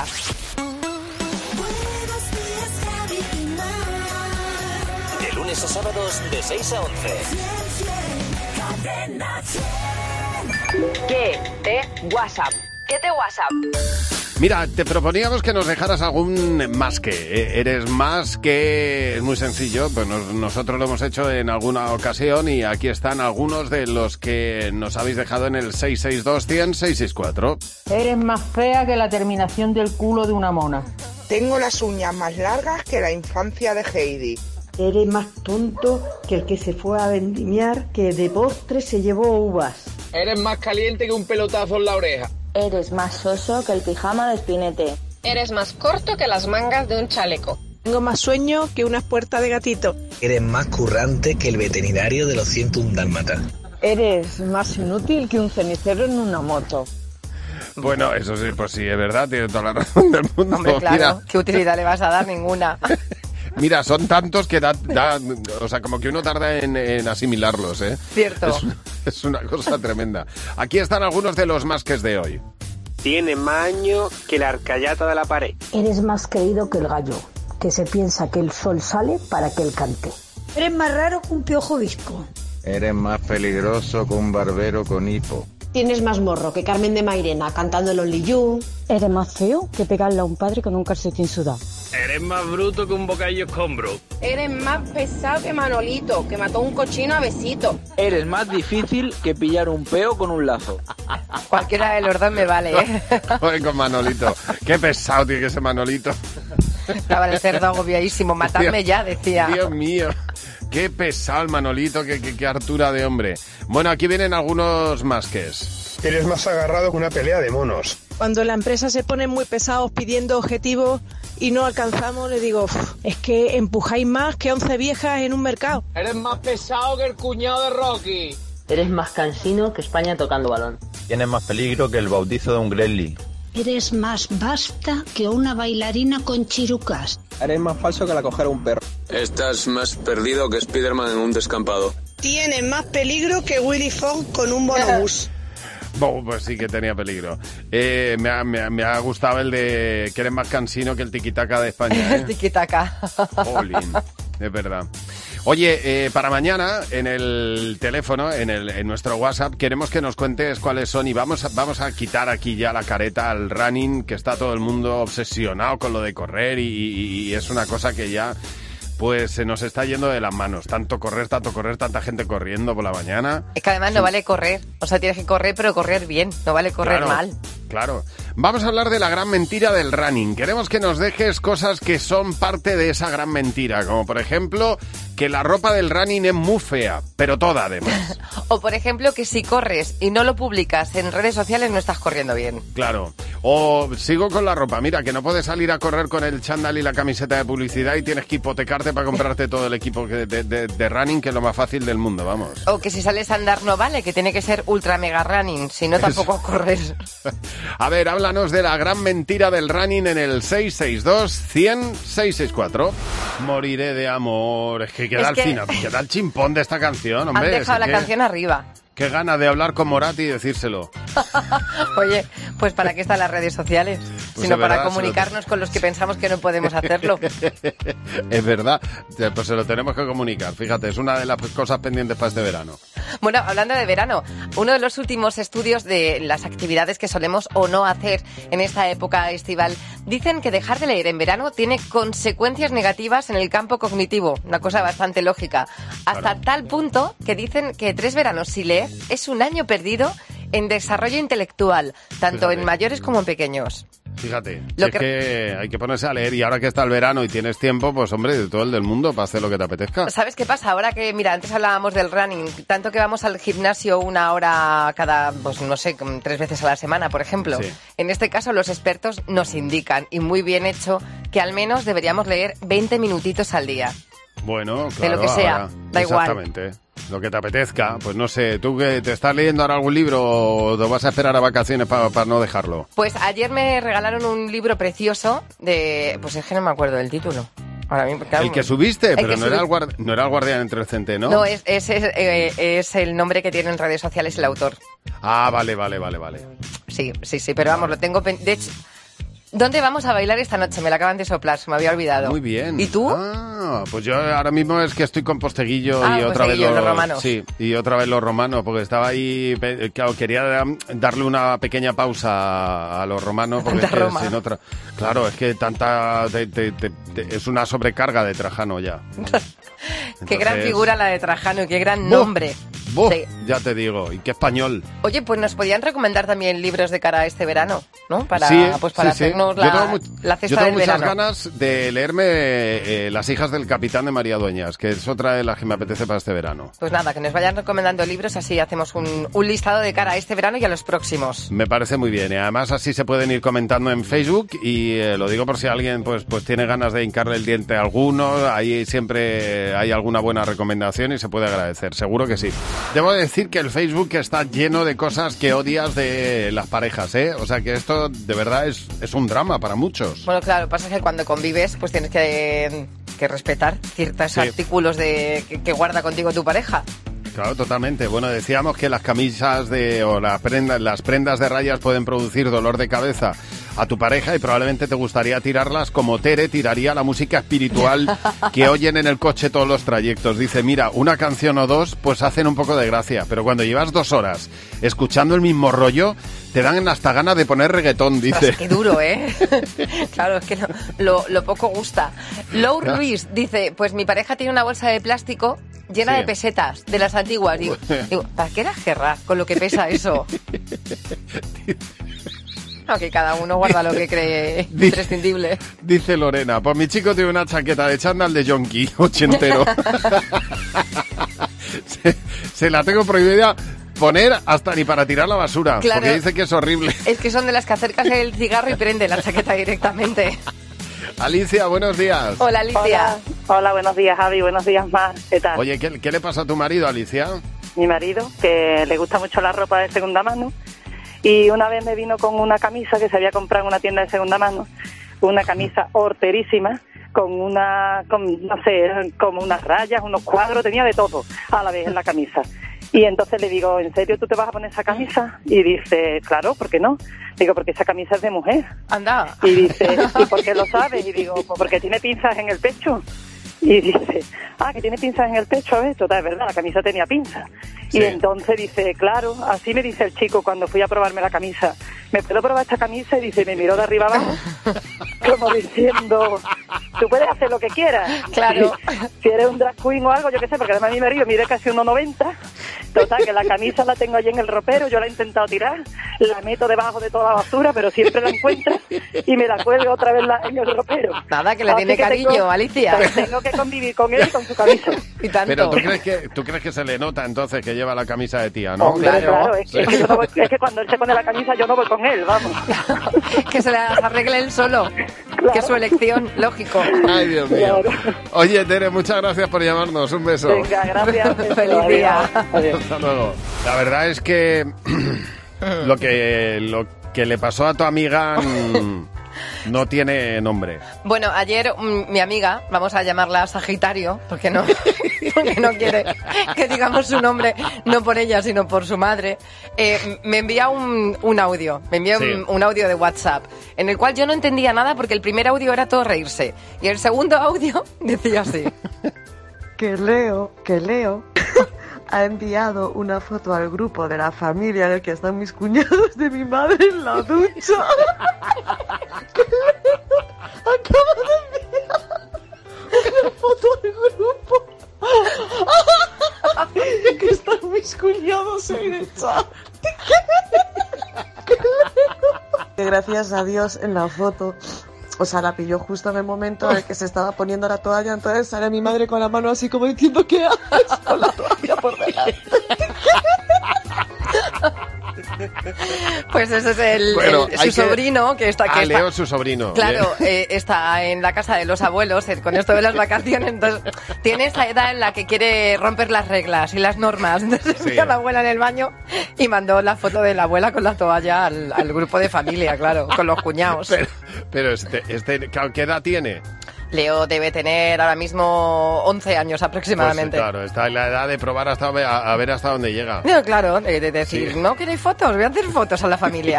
De lunes a sábados de 6 a 11. ¿Qué te WhatsApp? ¿Qué te WhatsApp? Mira, te proponíamos que nos dejaras algún más que. Eres más que... Es muy sencillo, pues nosotros lo hemos hecho en alguna ocasión y aquí están algunos de los que nos habéis dejado en el 662-100-664. Eres más fea que la terminación del culo de una mona. Tengo las uñas más largas que la infancia de Heidi. Eres más tonto que el que se fue a vendimiar, que de postre se llevó uvas. Eres más caliente que un pelotazo en la oreja. Eres más soso que el pijama de Spinete. Eres más corto que las mangas de un chaleco. Tengo más sueño que unas puertas de gatito. Eres más currante que el veterinario de los 101 dálmatas. Eres más inútil que un cenicero en una moto. Bueno, eso sí, pues sí, es verdad, tiene toda la razón del mundo. Hombre, claro, Mira, ¿qué utilidad le vas a dar? Ninguna. mira, son tantos que o sea, como que uno tarda en asimilarlos, ¿eh? Cierto. Es una cosa tremenda. Aquí están algunos de los más que es de hoy. Tiene más años que la arcayata de la pared. Eres más creído que el gallo, que se piensa que el sol sale para que él cante. Eres más raro que un piojo visco. Eres más peligroso que un barbero con hipo. Tienes más morro que Carmen de Mairena cantando el Only You. Eres más feo que pegarle a un padre con un calcetín sudado. Eres más bruto que un bocadillo escombro. Eres más pesado que Manolito, que mató un cochino a besito. Eres más difícil que pillar un peo con un lazo. Cualquiera de los dos me vale, ¿eh? Joder, con Manolito. Qué pesado tiene que ser Manolito. Estaba el cerdo agobiadísimo. Matadme ya, decía. Dios mío. Qué pesado el Manolito, qué hartura de hombre. Bueno, aquí vienen algunos más que es. Eres más agarrado que una pelea de monos. Cuando la empresa se pone muy pesados pidiendo objetivos y no alcanzamos, le digo, es que empujáis más que 11 viejas en un mercado. Eres más pesado que el cuñado de Rocky. Eres más cansino que España tocando balón. Tienes más peligro que el bautizo de un gremlin. Eres más basta que una bailarina con chirucas. Eres más falso que la coger a un perro. Estás más perdido que Spiderman en un descampado. Tienes más peligro que Willy Fogg con un bonobús. Pues sí que tenía peligro. Me ha gustado el de que eres más cansino que el tiquitaca de España, ¿eh? El tiquitaca. Jolín, es verdad. Oye, para mañana en el teléfono, en nuestro WhatsApp, queremos que nos cuentes cuáles son y vamos a quitar aquí ya la careta al running, que está todo el mundo obsesionado con lo de correr y es una cosa que ya pues se nos está yendo de las manos. Tanto correr, tanta gente corriendo por la mañana. Es que además no vale correr. O sea, tienes que correr, pero correr bien. No vale correr mal. Claro. Vamos a hablar de la gran mentira del running. Queremos que nos dejes cosas que son parte de esa gran mentira. Como por ejemplo, que la ropa del running es muy fea, pero toda además. O por ejemplo, que si corres y no lo publicas en redes sociales no estás corriendo bien. Claro. O sigo con la ropa. Mira, que no puedes salir a correr con el chándal y la camiseta de publicidad y tienes que hipotecarte para comprarte todo el equipo de running, que es lo más fácil del mundo, vamos. O que si sales a andar no vale, que tiene que ser ultra mega running, si no tampoco corres. A ver, háblanos de la gran mentira del running en el 662-100-664. Moriré de amor. Es que queda al final, queda el chimpón de esta canción, hombre. Han dejado la canción arriba. Qué gana de hablar con Morat y decírselo. Oye, pues ¿para qué están las redes sociales? Pues Sino verdad, para comunicarnos con los que pensamos que no podemos hacerlo. Es verdad, pues se lo tenemos que comunicar. Fíjate, es una de las cosas pendientes para este verano. Bueno, hablando de verano, uno de los últimos estudios de las actividades que solemos o no hacer en esta época estival dicen que dejar de leer en verano tiene consecuencias negativas en el campo cognitivo. Una cosa bastante lógica. Hasta tal punto que dicen que 3 veranos sin leer es un año perdido en desarrollo intelectual, tanto en mayores como en pequeños. Fíjate, es que hay que ponerse a leer y ahora que está el verano y tienes tiempo, pues hombre, de todo el del mundo para hacer lo que te apetezca. ¿Sabes qué pasa? Ahora que, mira, antes hablábamos del running, tanto que vamos al gimnasio 1 hora cada, pues no sé, 3 veces a la semana, por ejemplo. Sí. En este caso los expertos nos indican, y muy bien hecho, que al menos deberíamos leer 20 minutitos al día. Bueno, claro. De lo que sea, ahora, da igual. Exactamente. Lo que te apetezca. Pues no sé, ¿tú que te estás leyendo ahora algún libro o te vas a esperar a vacaciones para no dejarlo? Pues ayer me regalaron un libro precioso de... Pues es que no me acuerdo del título. Ahora mismo, claro, el que subiste, pero que no era el guardián entre el centeno. No, es el nombre que tiene en redes sociales el autor. Ah, vale. Sí, pero vamos, lo tengo... De hecho, ¿dónde vamos a bailar esta noche? Me la acaban de soplar, se me había olvidado. Muy bien. ¿Y tú? Pues yo ahora mismo es que estoy con Posteguillo y otra vez los romanos. Sí, y otra vez los romanos, porque estaba ahí, claro, quería darle una pequeña pausa a los romanos, porque es que sin otra... Claro, es que tanta... es una sobrecarga de Trajano ya. Qué gran figura la de Trajano y qué gran nombre. Sí. Ya te digo, y qué español. Oye, pues nos podían recomendar también libros de cara a este verano, ¿no? Para hacernos la cesta del verano. Yo tengo muchas ganas de leerme Las hijas del capitán de María Dueñas, que es otra de las que me apetece para este verano. Pues nada, que nos vayan recomendando libros, así hacemos un listado de cara a este verano y a los próximos. Me parece muy bien, y además así se pueden ir comentando en Facebook, y lo digo por si alguien pues tiene ganas de hincarle el diente a alguno, ahí siempre hay alguna buena recomendación y se puede agradecer, seguro que sí. Debo decir que el Facebook está lleno de cosas que odias de las parejas, ¿eh? O sea que esto de verdad es un drama para muchos. Bueno, claro, pasa que cuando convives pues tienes que respetar ciertos artículos que guarda contigo tu pareja. Claro, totalmente. Bueno, decíamos que las camisas las prendas de rayas pueden producir dolor de cabeza a tu pareja y probablemente te gustaría tirarlas como Tere tiraría la música espiritual que oyen en el coche todos los trayectos. Dice, mira, una canción o dos pues hacen un poco de gracia, pero cuando llevas 2 horas escuchando el mismo rollo, te dan hasta ganas de poner reggaetón, dice. Qué duro, ¿eh? Claro, es que lo poco gusta. Lou Ruiz dice, pues mi pareja tiene una bolsa de plástico llena de pesetas, de las antiguas. Digo, ¿para qué la guerra con lo que pesa eso? Aunque cada uno guarda lo que cree imprescindible. Dice Lorena, pues mi chico tiene una chaqueta de chándal de yonki, ochentero. se la tengo prohibida poner hasta ni para tirar la basura, claro, porque dice que es horrible. Es que son de las que acercas el cigarro y prende la chaqueta directamente. Alicia, buenos días. Hola, Alicia. Hola, buenos días, Javi, buenos días, Mar. ¿Qué tal? Oye, ¿qué le pasa a tu marido, Alicia? Mi marido, que le gusta mucho la ropa de segunda mano, y una vez me vino con una camisa que se había comprado en una tienda de segunda mano, una camisa horterísima, con no sé, como unas rayas, unos cuadros, tenía de todo a la vez en la camisa. Y entonces le digo, ¿en serio tú te vas a poner esa camisa? Y dice, claro, ¿por qué no? Digo, porque esa camisa es de mujer. Anda. Y dice, ¿y por qué lo sabes? Y digo, pues porque tiene pinzas en el pecho. Y dice, que tiene pinzas en el pecho, a ver, total, es verdad, la camisa tenía pinzas. Sí. Y entonces dice, claro, así me dice el chico cuando fui a probarme la camisa, ¿me puedo probar esta camisa? Y dice, me miró de arriba abajo, como diciendo, tú puedes hacer lo que quieras. Claro. Si eres un drag queen o algo, yo qué sé, porque además mi marido mide casi 1,90. Total, que la camisa la tengo allí en el ropero, yo la he intentado tirar, la meto debajo de toda la basura, pero siempre la encuentro y me la cuelgo otra vez en el ropero. Nada, que le tiene cariño, Alicia. Tengo que convivir con él y con su camisa. Y tanto. Pero ¿tú crees que se le nota entonces que lleva la camisa de tía, no? Claro, es que cuando él se pone la camisa yo no voy con él, vamos. Que se las arregle él solo, claro. Que es su elección, lógico. Ay, Dios mío. Claro. Oye, Tere, muchas gracias por llamarnos, un beso. Venga, gracias. Feliz día. Hasta luego. La verdad es que lo que le pasó a tu amiga no tiene nombre. Bueno, ayer mi amiga, vamos a llamarla Sagitario, porque no quiere que digamos su nombre, no por ella, sino por su madre, me envía un audio, un audio de WhatsApp, en el cual yo no entendía nada porque el primer audio era todo reírse, y el segundo audio decía así. Que Leo ha enviado una foto al grupo de la familia en el que están mis cuñados de mi madre en la ducha. Acaba de enviar una foto al grupo que están mis cuñados en el chat. Gracias a Dios en la foto, o sea, la pilló justo en el momento en el que se estaba poniendo la toalla, entonces sale mi madre con la mano así como diciendo, ¿qué haces con la toalla por delante? Pues ese es su sobrino, que está... Leo, su sobrino. Claro, está en la casa de los abuelos, con esto de las vacaciones, entonces tiene esa edad en la que quiere romper las reglas y las normas. Entonces vio a la abuela en el baño y mandó la foto de la abuela con la toalla al grupo de familia, claro, con los cuñados. Pero ¿qué edad tiene? Leo debe tener ahora mismo 11 años aproximadamente. Pues, claro, está en la edad de probar a ver hasta dónde llega. No, claro, de decir, sí. ¿No queréis fotos? Voy a hacer fotos a la familia.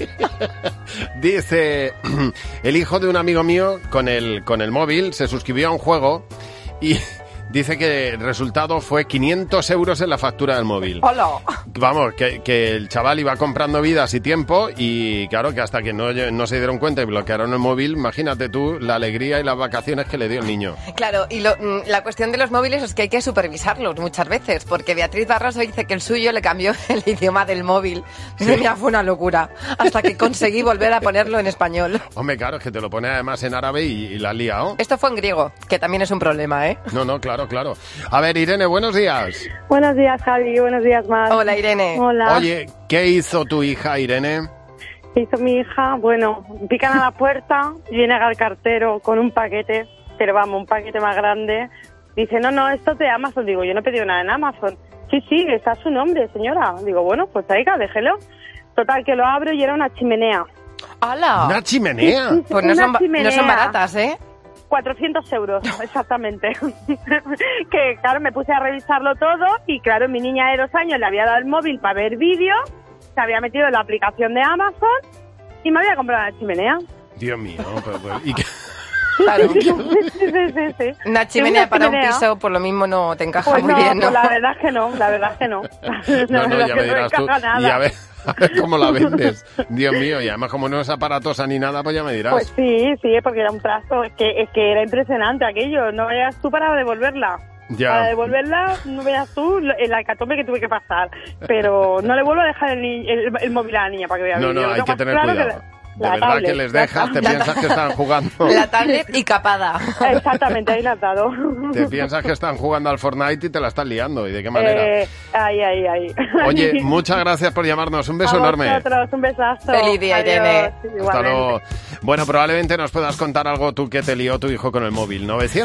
Dice, el hijo de un amigo mío con el móvil se suscribió a un juego y... Dice que el resultado fue 500 euros en la factura del móvil. ¡Hola! Vamos, que el chaval iba comprando vidas y tiempo y claro que hasta que no se dieron cuenta y bloquearon el móvil, imagínate tú la alegría y las vacaciones que le dio el niño. Claro, y la cuestión de los móviles es que hay que supervisarlos muchas veces, porque Beatriz Barroso dice que el suyo le cambió el idioma del móvil. Sí. Ya fue una locura, hasta que conseguí volver a ponerlo en español. Hombre, claro, es que te lo pone además en árabe y la has liado. Esto fue en griego, que también es un problema, ¿eh? No, claro. A ver, Irene, buenos días. Buenos días, Javi. Buenos días, Mar. Hola, Irene. Hola. Oye, ¿qué hizo tu hija, Irene? ¿Qué hizo mi hija? Bueno, pican a la puerta, viene el cartero con un paquete, pero vamos, un paquete más grande. Dice, no, esto es de Amazon. Digo, yo no he pedido nada en Amazon. Sí, está su nombre, señora. Digo, bueno, pues traiga, déjelo. Total, que lo abro y era una chimenea. ¡Hala! ¿Una chimenea? Pues no son baratas, ¿eh? 400 euros, exactamente. Que claro, me puse a revisarlo todo y claro, mi niña de 2 años le había dado el móvil para ver vídeos, se había metido en la aplicación de Amazon y me había comprado la chimenea. Dios mío, ¿y qué? Claro. Sí. Una chimenea para un piso, por lo mismo no te encaja pues muy bien, ¿no? Pues la verdad es que no. No, ya me dirás tú. Y a ver cómo la vendes. Dios mío, y además como no es aparatosa ni nada, pues ya me dirás. Pues sí, porque era un plazo, es que era impresionante aquello. No veas tú para devolverla. Ya. Para devolverla, no veas tú el hecatombe que tuve que pasar. Pero no le vuelvo a dejar el móvil a la niña para que vea vídeos. No, hay que tener cuidado. De verdad tablet, que les dejas, te piensas que están jugando. La tablet y capada. Exactamente, ahí la has dado. Te piensas que están jugando al Fortnite y te la están liando. ¿Y de qué manera? Ahí. Oye, muchas gracias por llamarnos. Un beso enorme. Vosotros, un besazo. Feliz día, Irene. Hasta luego. Bueno, probablemente nos puedas contar algo tú que te lió tu hijo con el móvil.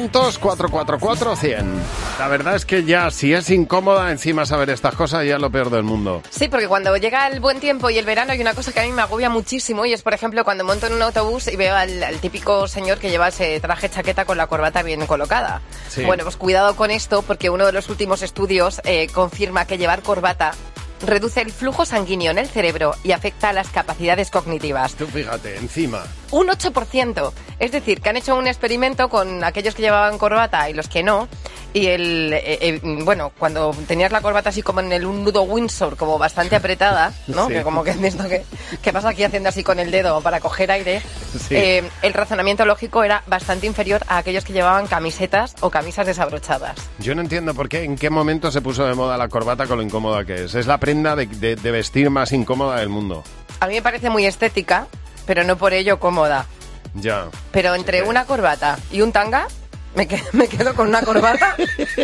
900-444-100. La verdad es que ya, si es incómoda encima saber estas cosas, ya es lo peor del mundo. Sí, porque cuando llega el buen tiempo y el verano hay una cosa que a mí me agobia muchísimo y es, por ejemplo, cuando monto en un autobús y veo al típico señor que lleva ese traje chaqueta con la corbata bien colocada. Sí. Bueno, pues cuidado con esto porque uno de los últimos estudios confirma que llevar corbata reduce el flujo sanguíneo en el cerebro y afecta a las capacidades cognitivas. Tú fíjate, encima. Un 8%. Es decir, que han hecho un experimento con aquellos que llevaban corbata y los que no. Y bueno, cuando tenías la corbata así como en un nudo Windsor, como bastante apretada, ¿no? Sí. Que como que esto que vas aquí haciendo así con el dedo para coger aire. Sí. El razonamiento lógico era bastante inferior a aquellos que llevaban camisetas o camisas desabrochadas. Yo no entiendo por qué, en qué momento se puso de moda la corbata con lo incómoda que es. Es la prenda de vestir más incómoda del mundo. A mí me parece muy estética, pero no por ello cómoda. Ya. Pero entre una corbata y un tanga, me quedo con una corbata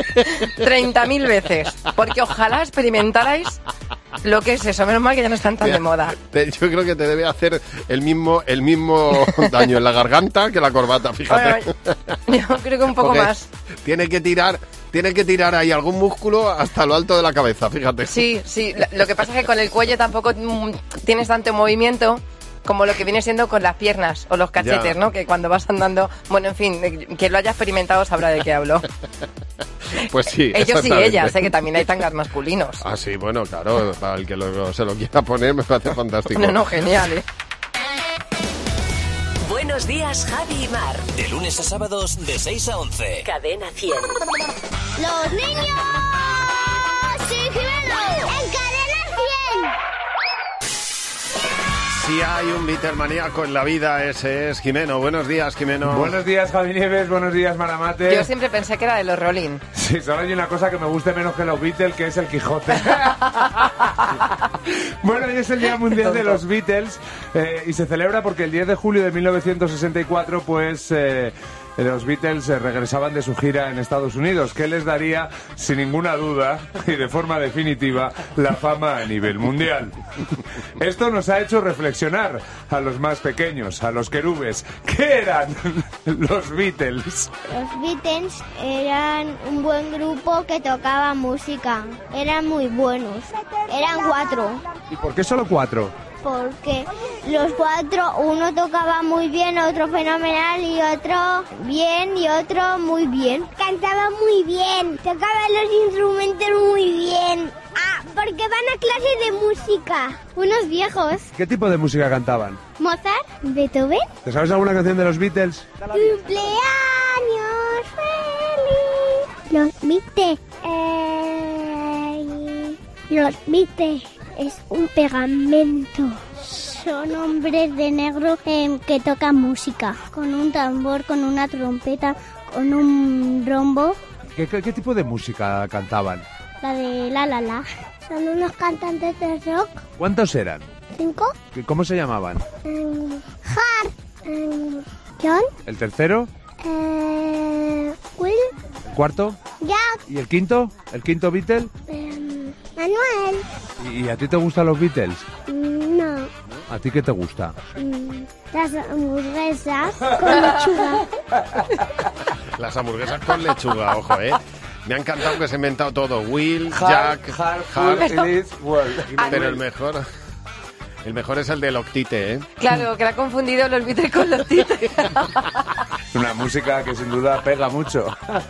30.000 veces. Porque ojalá experimentarais lo que es eso. Menos mal que ya no están tan de moda. Yo creo que te debe hacer el mismo daño en la garganta que la corbata, fíjate. Yo creo que un poco porque más. Tiene que tirar ahí algún músculo hasta lo alto de la cabeza, fíjate. Sí. Lo que pasa es que con el cuello tampoco tienes tanto movimiento como lo que viene siendo con las piernas o los cachetes, ya. ¿no? Que cuando vas andando... Bueno, en fin, quien lo haya experimentado sabrá de qué hablo. Pues sí. Ellos y ellas, que también hay tangas masculinos. Ah, sí, bueno, claro, para el que se lo quiera poner me parece fantástico. No, genial, ¿eh? Buenos días, Javi y Mar. De lunes a sábados, de 6 a 11. Cadena 100. ¡Los niños! ¡Sí, Jimeno! ¡En Cadena 100! Si hay un Beatlemaníaco en la vida, ese es Jimeno. Buenos días, Jimeno. Buenos días, Javi Nieves. Buenos días, Maramate. Yo siempre pensé que era de los Rolling. Sí, solo hay una cosa que me guste menos que los Beatles, que es el Quijote. Bueno, hoy es el Día Mundial de los Beatles y se celebra porque el 10 de julio de 1964, pues... los Beatles regresaban de su gira en Estados Unidos. ¿Qué les daría, sin ninguna duda y de forma definitiva, la fama a nivel mundial? Esto nos ha hecho reflexionar a los más pequeños, a los querubes. ¿Qué eran los Beatles? Los Beatles eran un buen grupo que tocaba música. Eran muy buenos. Eran 4. ¿Y por qué solo 4? Porque los 4, uno tocaba muy bien, otro fenomenal y otro bien y otro muy bien. Cantaba muy bien, tocaban los instrumentos muy bien. Ah, porque van a clase de música. Unos viejos. ¿Qué tipo de música cantaban? Mozart, Beethoven. ¿Te sabes alguna canción de los Beatles? Cumpleaños feliz. Los Beatles. Los Beatles es un pegamento. Son hombres de negro que tocan música. Con un tambor, con una trompeta, con un rombo. ¿Qué tipo de música cantaban? La de La La La. Son unos cantantes de rock. ¿Cuántos eran? 5. ¿Cómo se llamaban? Hart. John. ¿El tercero? Will. ¿El cuarto? Jack. ¿Y el quinto? ¿El quinto Beatle? Manuel. ¿Y a ti te gustan los Beatles? No. ¿A ti qué te gusta? Las hamburguesas con lechuga. Las hamburguesas con lechuga, ojo, Me ha encantado que se ha inventado todo. Will, Jack, Hart. Pero el mejor es el del Octite, Claro, que la ha confundido los Beatles con los Octite. Una música que sin duda pega mucho.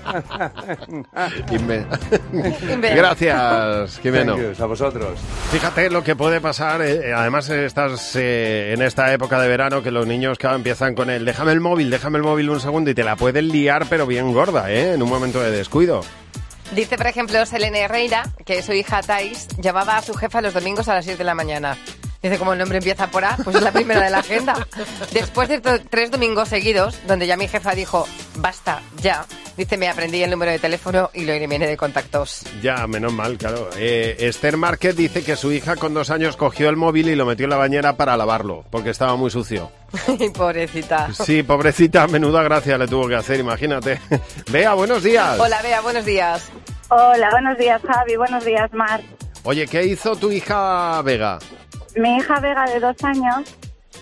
Gracias, Jimeno. A vosotros. Fíjate lo que puede pasar, además estás en esta época de verano que los niños empiezan con el déjame el móvil un segundo y te la pueden liar pero bien gorda, en un momento de descuido. Dice, por ejemplo, Selene Herrera, que su hija Thais llamaba a su jefa los domingos a las 6 de la mañana. Dice, como el nombre empieza por A, pues es la primera de la agenda. Después de 3 domingos seguidos, donde ya mi jefa dijo, basta, ya. Dice, me aprendí el número de teléfono y lo eliminé de contactos. Ya, menos mal, claro. Esther Márquez dice que su hija con 2 años cogió el móvil y lo metió en la bañera para lavarlo, porque estaba muy sucio. Pobrecita. Sí, pobrecita, menuda gracia le tuvo que hacer, imagínate. Bea, buenos días. Hola, Bea, buenos días. Hola, buenos días, Javi, buenos días, Mar. Oye, ¿qué hizo tu hija Vega? Mi hija Vega, de 2 años,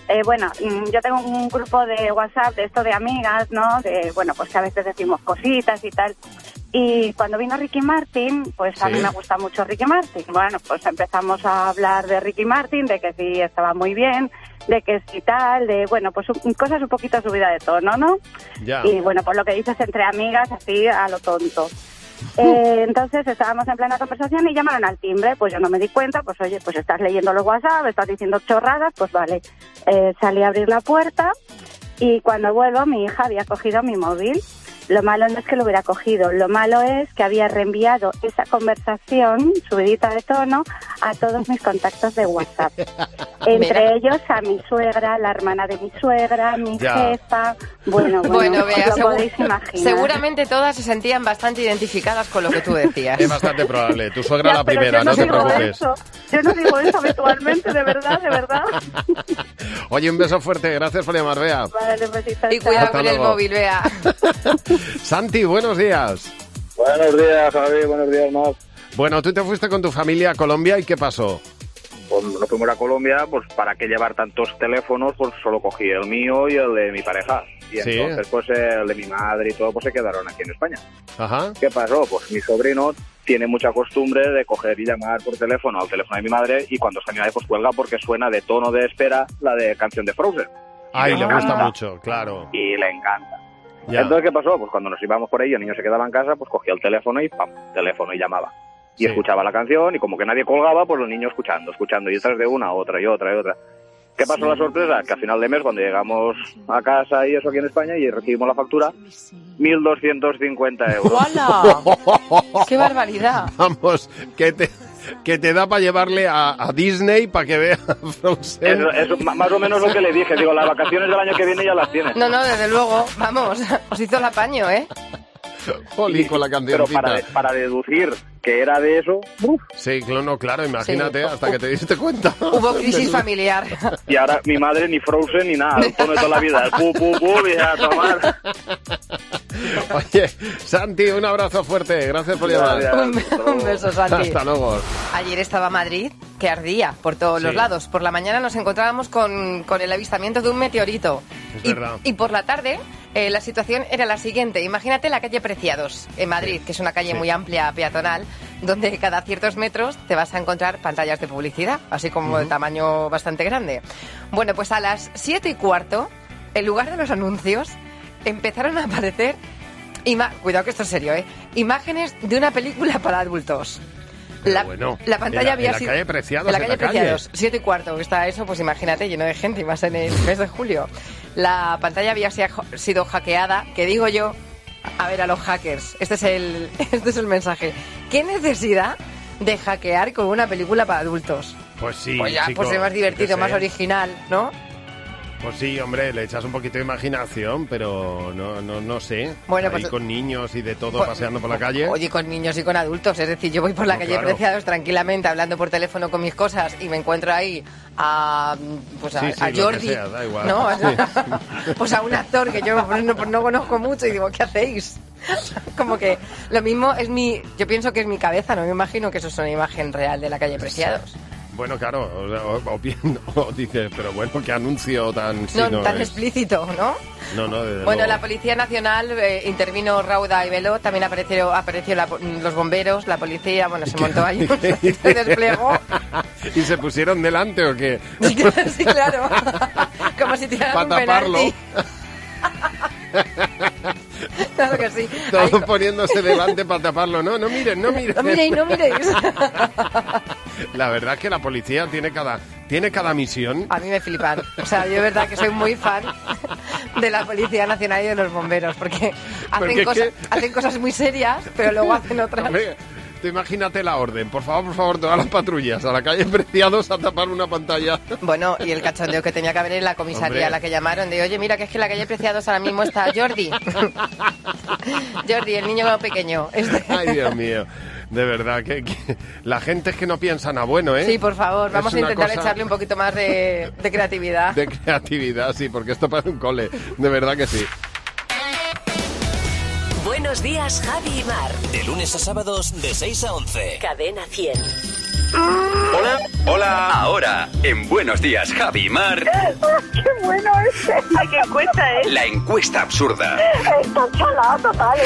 yo tengo un grupo de WhatsApp de esto de amigas, ¿no? Pues que a veces decimos cositas y tal. Y cuando vino Ricky Martin, pues a mí me gusta mucho Ricky Martin. Bueno, pues empezamos a hablar de Ricky Martin, de que sí estaba muy bien, de que sí tal, pues cosas un poquito subida de tono, ¿no? Ya. Y pues lo que dices entre amigas, así a lo tonto. Entonces estábamos en plena conversación y llamaron al timbre, pues yo no me di cuenta, pues oye, pues estás leyendo los WhatsApp, estás diciendo chorradas, pues vale. Salí a abrir la puerta y cuando vuelvo mi hija había cogido mi móvil. Lo malo no es que lo hubiera cogido, lo malo es que había reenviado esa conversación subidita de tono a todos mis contactos de WhatsApp. Entre ellos a mi suegra, la hermana de mi suegra, mi jefa. Bueno, Bea, lo podéis imaginar. Seguramente todas se sentían bastante identificadas con lo que tú decías. Es bastante probable. Tu suegra la primera, no te preocupes. Yo no digo eso habitualmente, de verdad, de verdad. Oye, un beso fuerte. Gracias por llamar, Bea. Vale, besito. Y cuidado con el móvil, Bea. Santi, buenos días. Buenos días, Javi. Buenos días, Mar. Bueno, tú te fuiste con tu familia a Colombia y ¿qué pasó? Pues nos fuimos a Colombia, pues para qué llevar tantos teléfonos, pues solo cogí el mío y el de mi pareja. Y entonces, pues el de mi madre y todo, pues se quedaron aquí en España. Ajá. ¿Qué pasó? Pues mi sobrino tiene mucha costumbre de coger y llamar por teléfono al teléfono de mi madre y cuando está mi madre, pues cuelga porque suena de tono de espera la de canción de Frozen. Ay, le gusta mucho, claro. Y le encanta. Ya. Entonces, ¿qué pasó? Pues cuando nos íbamos por ahí, el niño se quedaba en casa, pues cogía el teléfono y ¡pam! Teléfono y llamaba. Y escuchaba la canción y como que nadie colgaba, pues los niños escuchando y detrás de una, otra y otra y otra. ¿Qué pasó la sorpresa? Que a final de mes, cuando llegamos a casa y eso aquí en España y recibimos la factura, 1.250 euros. ¡Hola! ¡Qué barbaridad! Vamos, que te da para llevarle a Disney para que vea Frozen. Eso, más o menos lo que le dije. Digo, las vacaciones del año que viene ya las tienes. No, desde luego. Vamos, os hizo el apaño, ¿eh? Poli con la cancioncita. Pero para deducir que era de eso... Sí, claro, imagínate, hasta que te diste cuenta. Hubo crisis familiar. Y ahora mi madre ni Frozen ni nada, el tono de toda la vida, el pu, y a tomar. Oye, Santi, un abrazo fuerte. Gracias por llamar. Un beso, Santi. Hasta luego. Ayer estaba Madrid, que ardía por todos los lados. Por la mañana nos encontrábamos con el avistamiento de un meteorito. Es verdad. Y por la tarde la situación era la siguiente. Imagínate la calle Preciados, en Madrid, que es una calle muy amplia, peatonal, donde cada ciertos metros te vas a encontrar pantallas de publicidad, así como de tamaño bastante grande. Bueno, pues a las 7:15, en lugar de los anuncios, empezaron a aparecer, cuidado que esto es serio, imágenes de una película para adultos. La pantalla había sido... En la calle Preciados. En la calle Preciados, 7:15, que está eso, pues imagínate, lleno de gente, y más en el mes de julio. La pantalla había sido hackeada, que digo yo, a ver, a los hackers, este es el mensaje. ¿Qué necesidad de hackear con una película para adultos? Pues sí, pues ya, chico, pues es más divertido, más original, ¿no? Pues sí, hombre, le echas un poquito de imaginación, pero no sé. Bueno, ahí pues, con niños y de todo paseando por la calle. Oye, con niños y con adultos. Es decir, yo voy por la calle Preciados tranquilamente hablando por teléfono con mis cosas y me encuentro ahí a Jordi, sea, da igual. ¿no? Pues a un actor que yo no conozco mucho y digo, ¿qué hacéis? Como que lo mismo es yo pienso que es mi cabeza, no me imagino que eso es una imagen real de la calle Preciados. Bueno, claro, o dices, pero bueno, qué anuncio tan... tan explícito, ¿no? No, bueno, luego. La Policía Nacional intervino rauda y veloz, también apareció los bomberos, la policía, bueno, se montó ahí, se desplegó. ¿Y se pusieron delante o qué? Sí, claro, como si tiraran un penalti. Claro que sí. Todos poniéndose delante para taparlo. No miréis. No miréis. La verdad es que la policía tiene cada misión. A mí me flipan. O sea, yo de verdad que soy muy fan de la Policía Nacional y de los bomberos, porque hacen cosas muy serias, pero luego hacen otras. Hombre, tú imagínate la orden. Por favor, todas las patrullas a la calle Preciados a tapar una pantalla. Bueno, y el cachondeo que tenía que haber en la comisaría a la que llamaron de, oye, mira, que es que en la calle Preciados ahora mismo está Jordi. Jordi, el niño pequeño. Ay, Dios mío. De verdad, que la gente es que no piensa nada bueno, ¿eh? Sí, por favor, vamos a intentar echarle un poquito más de creatividad. De creatividad, sí, porque esto parece un cole. De verdad que sí. Buenos días, Javi y Mar. De lunes a sábados, de 6 a 11. Cadena 100. Hola. Ahora, en Buenos días, Javi y Mar. ¡Qué bueno este! Ay, qué encuesta, ¿eh? La encuesta absurda. Está chalado total,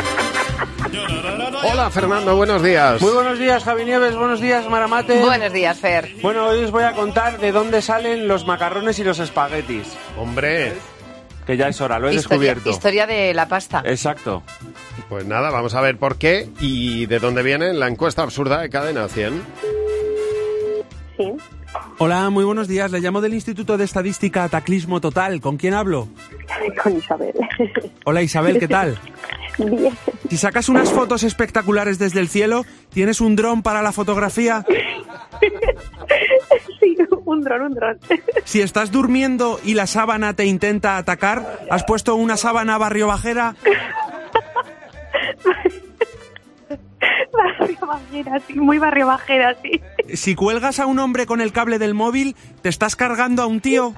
Hola, Fernando, buenos días. Muy buenos días, Javi Nieves, buenos días, Maramate. Buenos días, Fer. Bueno, hoy os voy a contar de dónde salen los macarrones y los espaguetis. Hombre, que ya es hora, lo he descubierto. Historia de la pasta. Exacto. Pues nada, vamos a ver por qué y de dónde viene la encuesta absurda de Cadena 100. Sí. Hola, muy buenos días. Le llamo del Instituto de Estadística Ataclismo Total. ¿Con quién hablo? Con Isabel. Hola, Isabel, ¿qué tal? Bien. Si sacas unas fotos espectaculares desde el cielo, ¿tienes un dron para la fotografía? Sí, un dron. Si estás durmiendo y la sábana te intenta atacar, ¿has puesto una sábana barriobajera? Barriobajera, sí, muy barriobajera, sí. Si cuelgas a un hombre con el cable del móvil, ¿te estás cargando a un tío?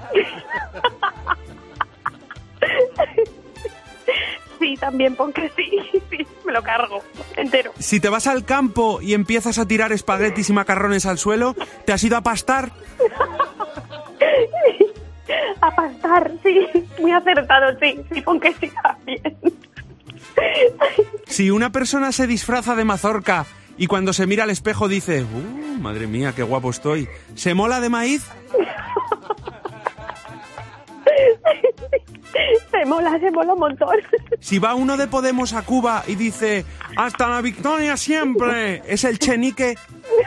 Sí, también pon que sí, me lo cargo entero. Si te vas al campo y empiezas a tirar espaguetis y macarrones al suelo, ¿te has ido a pastar? A pastar, sí, muy acertado, sí, pon que sí también. Si una persona se disfraza de mazorca y cuando se mira al espejo dice, madre mía, qué guapo estoy, ¿se mola de maíz? Se mola un montón. Si va uno de Podemos a Cuba y dice, hasta la victoria siempre, ¿es el Chenique?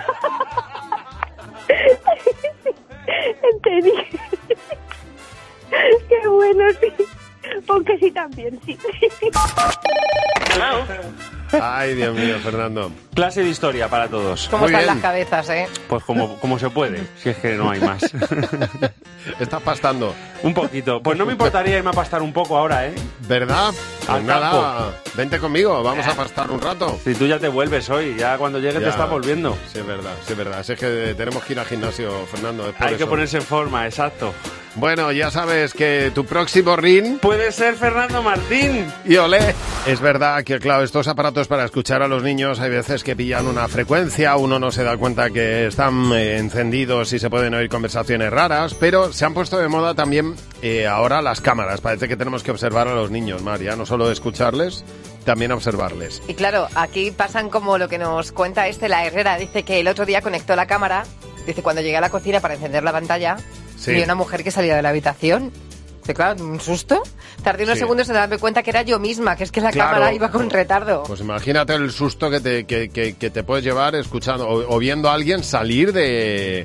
El Chenique. Qué bueno, sí. Aunque sí también, sí. Ay, Dios mío, Fernando. Clase de historia para todos. ¿Cómo están las cabezas, eh? Pues como se puede, si es que no hay más. Estás pastando. Un poquito. Pues no me importaría irme a pastar un poco ahora, ¿eh? ¿Verdad? Pues nada, vente conmigo, vamos a pastar un rato. Si tú ya te vuelves hoy, ya cuando llegues te estás volviendo. Sí, es verdad. Si es que tenemos que ir al gimnasio, Fernando. Hay que ponerse en forma, exacto. Bueno, ya sabes que tu próximo ring puede ser Fernando Martín. Y olé. Es verdad que, claro, estos aparatos para escuchar a los niños hay veces que pillan una frecuencia, uno no se da cuenta que están encendidos y se pueden oír conversaciones raras, pero se han puesto de moda también ahora las cámaras. Parece que tenemos que observar a los niños, María, no solo escucharles, también observarles. Y claro, aquí pasan como lo que nos cuenta la Herrera. Dice que el otro día conectó la cámara, dice, cuando llegué a la cocina para encender la pantalla, vi una mujer que salía de la habitación. Claro, un susto. Tardé unos segundos en darme cuenta que era yo misma, que es que la cámara iba con retardo. Pues imagínate el susto que te puedes llevar escuchando o viendo a alguien salir de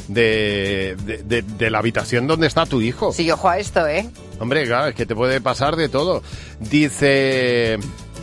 la habitación donde está tu hijo. Sí, ojo a esto, ¿eh? Hombre, claro, es que te puede pasar de todo. Dice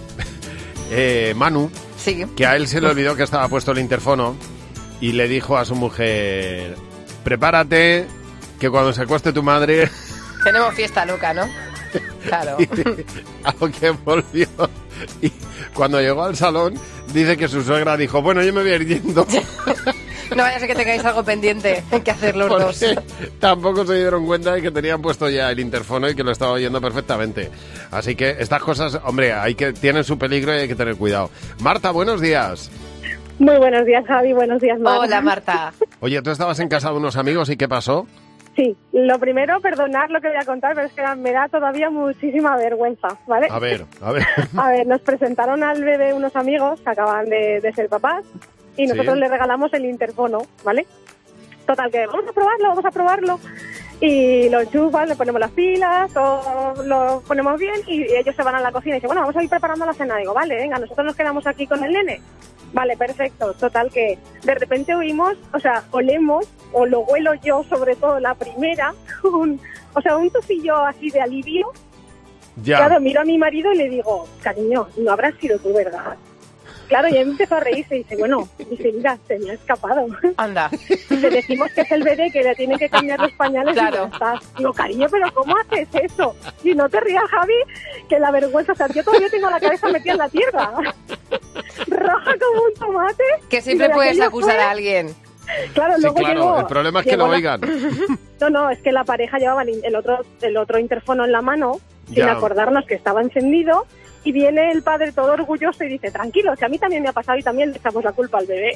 Manu que a él se le olvidó que estaba puesto el interfono y le dijo a su mujer: prepárate, que cuando se acueste tu madre... Tenemos fiesta, Luca, ¿no? Claro. Aunque volvió. Y cuando llegó al salón, dice que su suegra dijo: bueno, yo me voy a ir yendo. No vaya a ser que tengáis algo pendiente que hacer los dos. Tampoco se dieron cuenta de que tenían puesto ya el interfono y que lo estaba oyendo perfectamente. Así que estas cosas, hombre, tienen su peligro y hay que tener cuidado. Marta, buenos días. Muy buenos días, Javi. Buenos días, Marta. Hola, Marta. Oye, tú estabas en casa de unos amigos y ¿qué pasó? Sí, lo primero, perdonad lo que voy a contar, pero es que me da todavía muchísima vergüenza, ¿vale? A ver. A ver, nos presentaron al bebé unos amigos que acaban de ser papás y nosotros le regalamos el interfono, ¿vale? Total, que vamos a probarlo. Y lo enchufan, le ponemos las pilas, todo lo ponemos bien y ellos se van a la cocina y dicen: bueno, vamos a ir preparando la cena. Digo, vale, venga, nosotros nos quedamos aquí con el nene. Vale, perfecto. Total, que de repente olemos, o lo huelo yo sobre todo la primera, un tufillo así de alivio. Ya. Claro, miro a mi marido y le digo: cariño, no habrás sido tú, ¿verdad? Claro, y él empezó a reírse y dice: bueno, mira, se me ha escapado. Anda. Y le decimos que es el bebé, que le tiene que cambiar los pañales. Claro. Y ya está. Digo: cariño, pero ¿cómo haces eso? Y no te rías, Javi, que la vergüenza, yo todavía tengo la cabeza metida en la tierra. Roja como un tomate. Que siempre puedes acusar a alguien. Claro, sí, luego claro, el problema es que lo oigan. No, es que la pareja llevaba el otro interfono en la mano, sin acordarnos que estaba encendido. Y viene el padre todo orgulloso y dice: tranquilo, que a mí también me ha pasado y también le echamos la culpa al bebé.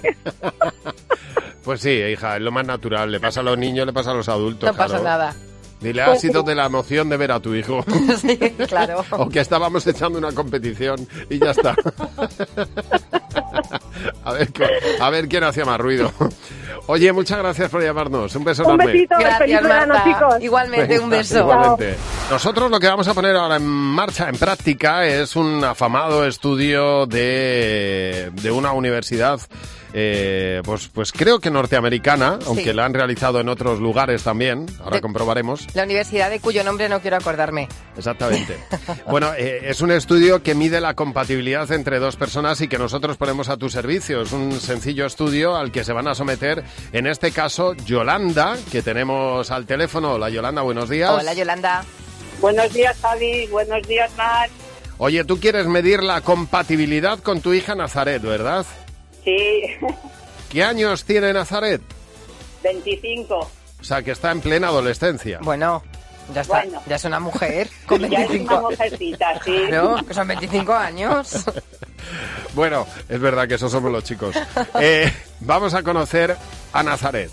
Pues sí, hija, es lo más natural. Le pasa a los niños, le pasa a los adultos. No pasa nada. Dile, ha sido de la emoción de ver a tu hijo. Sí, claro. O que estábamos echando una competición y ya está. A ver quién hacía más ruido. Oye, muchas gracias por llamarnos. Un beso enorme. Un besito, gracias, feliz verano, chicos. Igualmente, un beso. Igualmente. Nosotros lo que vamos a poner ahora en marcha, en práctica, es un afamado estudio de una universidad, pues creo que norteamericana, aunque la han realizado en otros lugares también, ahora comprobaremos. La universidad de cuyo nombre no quiero acordarme. Exactamente. Bueno, es un estudio que mide la compatibilidad entre dos personas y que nosotros ponemos a tu servicio. Es un sencillo estudio al que se van a someter, en este caso, Yolanda, que tenemos al teléfono. Hola, Yolanda, buenos días. Hola, Yolanda. Buenos días, Javi. Buenos días, Mar. Oye, tú quieres medir la compatibilidad con tu hija Nazaret, ¿verdad? Sí. ¿Qué años tiene Nazaret? 25. O sea, que está en plena adolescencia. Bueno, ya está. Bueno, ya es una mujer con 25 ya es una mujercita, sí. Claro, que son 25 años. Bueno, es verdad que esos somos los chicos. Vamos a conocer a Nazaret.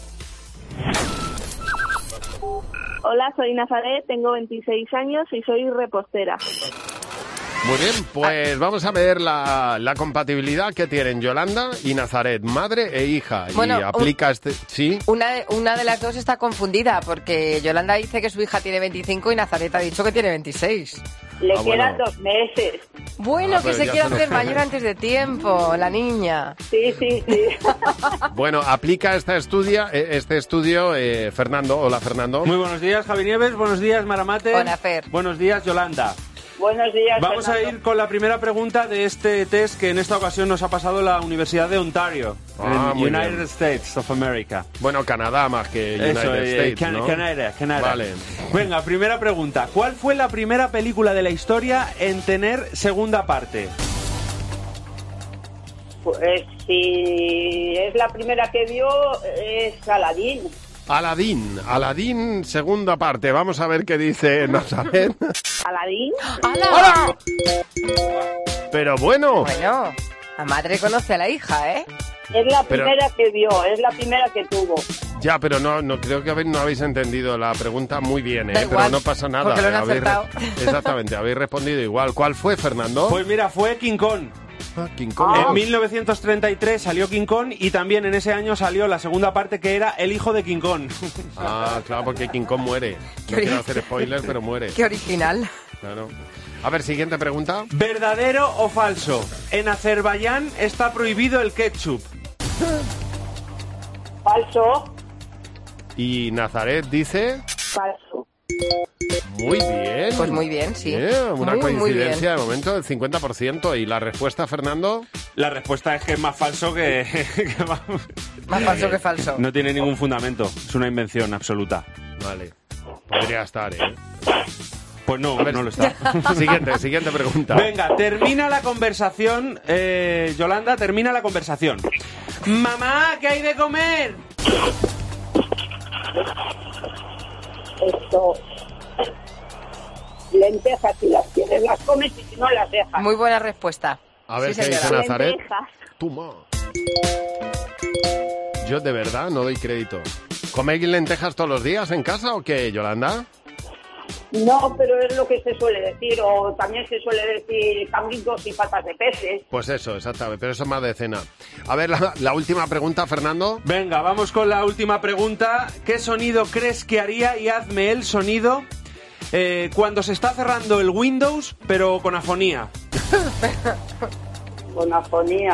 Hola, soy Nazaret, tengo 26 años y soy repostera. Muy bien, pues vamos a ver la compatibilidad que tienen Yolanda y Nazaret, madre e hija. Bueno, y aplica ¿sí? Una de las dos está confundida, porque Yolanda dice que su hija tiene 25 y Nazaret ha dicho que tiene 26. Le quedan 2 meses. Bueno, que se quiere hacer mayor antes de tiempo, la niña. Sí. Bueno, aplica este estudio, Fernando. Hola, Fernando. Muy buenos días, Javi Nieves. Buenos días, Maramate. Hola, Fer. Buenos días, Yolanda. Buenos días, Vamos Fernando. a ir con la primera pregunta de este test que en esta ocasión nos ha pasado la Universidad de Ontario, en United States of America. Bueno, Canadá más que United States, ¿no? Canadá. Vale. Venga, primera pregunta. ¿Cuál fue la primera película de la historia en tener segunda parte? Pues si es la primera que vio, es Aladín. Aladín, segunda parte. Vamos a ver qué dice Nazaret. ¿Aladín? ¡Hala! Pero bueno. Bueno, la madre conoce a la hija, ¿eh? Es la primera que vio, es la primera que tuvo. Ya, pero no creo que no habéis entendido la pregunta muy bien, ¿eh? Da igual, pero no pasa nada. porque lo han acertado. Exactamente, habéis respondido igual. ¿Cuál fue, Fernando? Pues mira, fue King Kong. King Kong. En 1933 salió King Kong y también en ese año salió la segunda parte que era El hijo de King Kong. Ah, claro, porque King Kong muere. No quiero hacer spoilers, pero muere. Qué original. Claro. A ver, siguiente pregunta. ¿Verdadero o falso? En Azerbaiyán está prohibido el ketchup. Falso. Y Nazaret dice... Falso. Muy bien. Pues muy bien, sí. Una muy coincidencia bien. de momento del 50%. ¿Y la respuesta, Fernando? La respuesta es que es más falso que Más falso que falso. No tiene ningún fundamento. Es una invención absoluta. Vale. Podría estar, ¿eh? Pues no, no lo está. Siguiente pregunta. Venga, termina la conversación. Yolanda, termina la conversación. Mamá, ¿qué hay de comer? Esto... Lentejas, si las quieres las comes y si no las dejas. Muy buena respuesta. A ver, sí, ¿qué dice Nazaret? Lentejas. Toma. Yo de verdad no doy crédito. ¿Coméis lentejas todos los días en casa o qué, Yolanda? No, pero es lo que se suele decir, o también se suele decir canguitos y patas de peces. Pues eso, exactamente, pero eso es más de cena. A ver, la última pregunta, Fernando. Venga, vamos con la última pregunta. ¿Qué sonido crees que haría? Y hazme el sonido cuando se está cerrando el Windows, pero con afonía. Con afonía.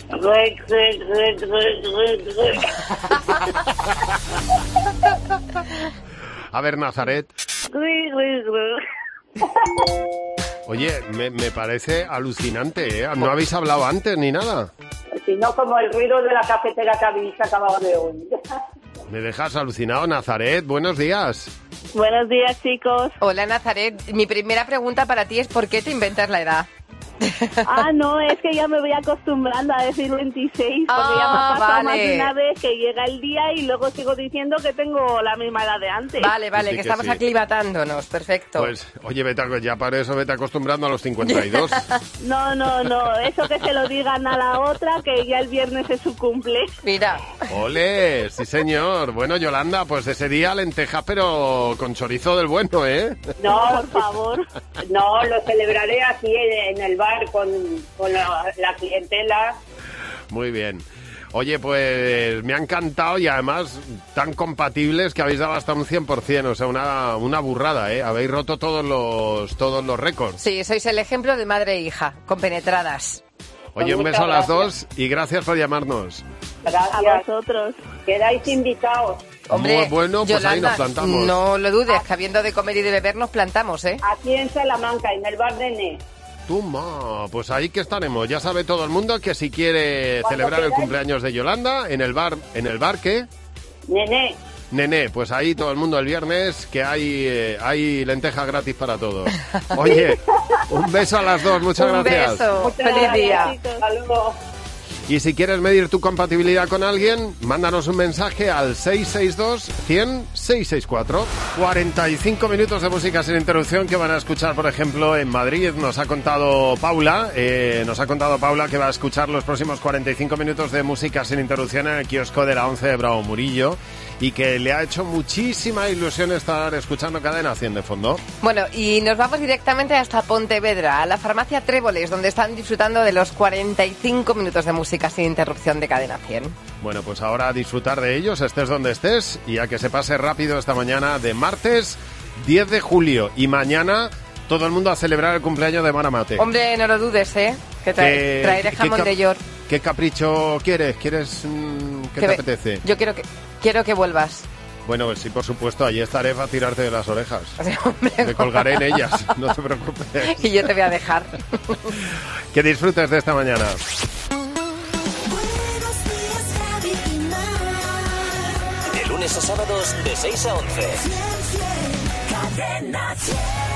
A ver, Nazaret. Oye, me parece alucinante, ¿eh? No habéis hablado antes ni nada. Si no, como el ruido de la cafetera que habéis acabado de oír. Me dejas alucinado, Nazaret. Buenos días. Buenos días, chicos. Hola, Nazaret. Mi primera pregunta para ti es ¿por qué te inventas la edad? Ah, no, es que ya me voy acostumbrando a decir 26, porque ya me ha pasado más de una vez que llega el día y luego sigo diciendo que tengo la misma edad de antes. Vale, Sí, que que estamos sí. aclimatándonos, perfecto. Pues, oye, ya para eso vete acostumbrando a los 52. No, eso que se lo digan a la otra, que ya el viernes es su cumple. Mira. ¡Ole! Sí, señor. Bueno, Yolanda, pues ese día lentejas, pero con chorizo del bueno, ¿eh? No, por favor. No, lo celebraré aquí en el bar con la clientela. Muy bien. Oye, pues me ha encantado y además tan compatibles que habéis dado hasta un 100%, o sea, una burrada, ¿eh? Habéis roto todos los récords. Sí, sois el ejemplo de madre e hija, compenetradas. Oye, un beso a las dos y gracias por llamarnos. Gracias. A vosotros. Quedáis invitados. Hombre, Muy bueno, pues Yolanda, ahí nos plantamos. No lo dudes, que habiendo de comer y de beber nos plantamos, ¿eh? Aquí en Salamanca, en el bar de Ne. Toma, pues ahí que estaremos. Ya sabe todo el mundo que si quiere celebrar el cumpleaños de Yolanda, en el bar ¿qué? Nené. Nené, pues ahí todo el mundo el viernes, que hay lentejas gratis para todos. Oye, un beso a las dos, muchas gracias. Un beso, feliz día. Hasta luego. Y si quieres medir tu compatibilidad con alguien, mándanos un mensaje al 662-100-664. 45 minutos de música sin interrupción que van a escuchar, por ejemplo, en Madrid. Nos ha contado Paula que va a escuchar los próximos 45 minutos de música sin interrupción en el kiosco de la 11 de Bravo Murillo y que le ha hecho muchísima ilusión estar escuchando Cadena 100 de fondo. Bueno, y nos vamos directamente hasta Pontevedra, a la farmacia Tréboles, donde están disfrutando de los 45 minutos de música sin interrupción de Cadena 100. Bueno, pues ahora a disfrutar de ellos, estés donde estés, y a que se pase rápido esta mañana de martes 10 de julio. Y mañana todo el mundo a celebrar el cumpleaños de Maramate. Hombre, no lo dudes, ¿eh? Que traeré jamón de york. ¿Qué capricho quieres? ¿Qué te apetece? Yo quiero que vuelvas. Bueno, pues sí, por supuesto, allí estaré para tirarte de las orejas. Hombre, me colgaré en ellas, no te preocupes. Y yo te voy a dejar. Que disfrutes de esta mañana. De lunes a sábados de 6 a 11. Cadena 100.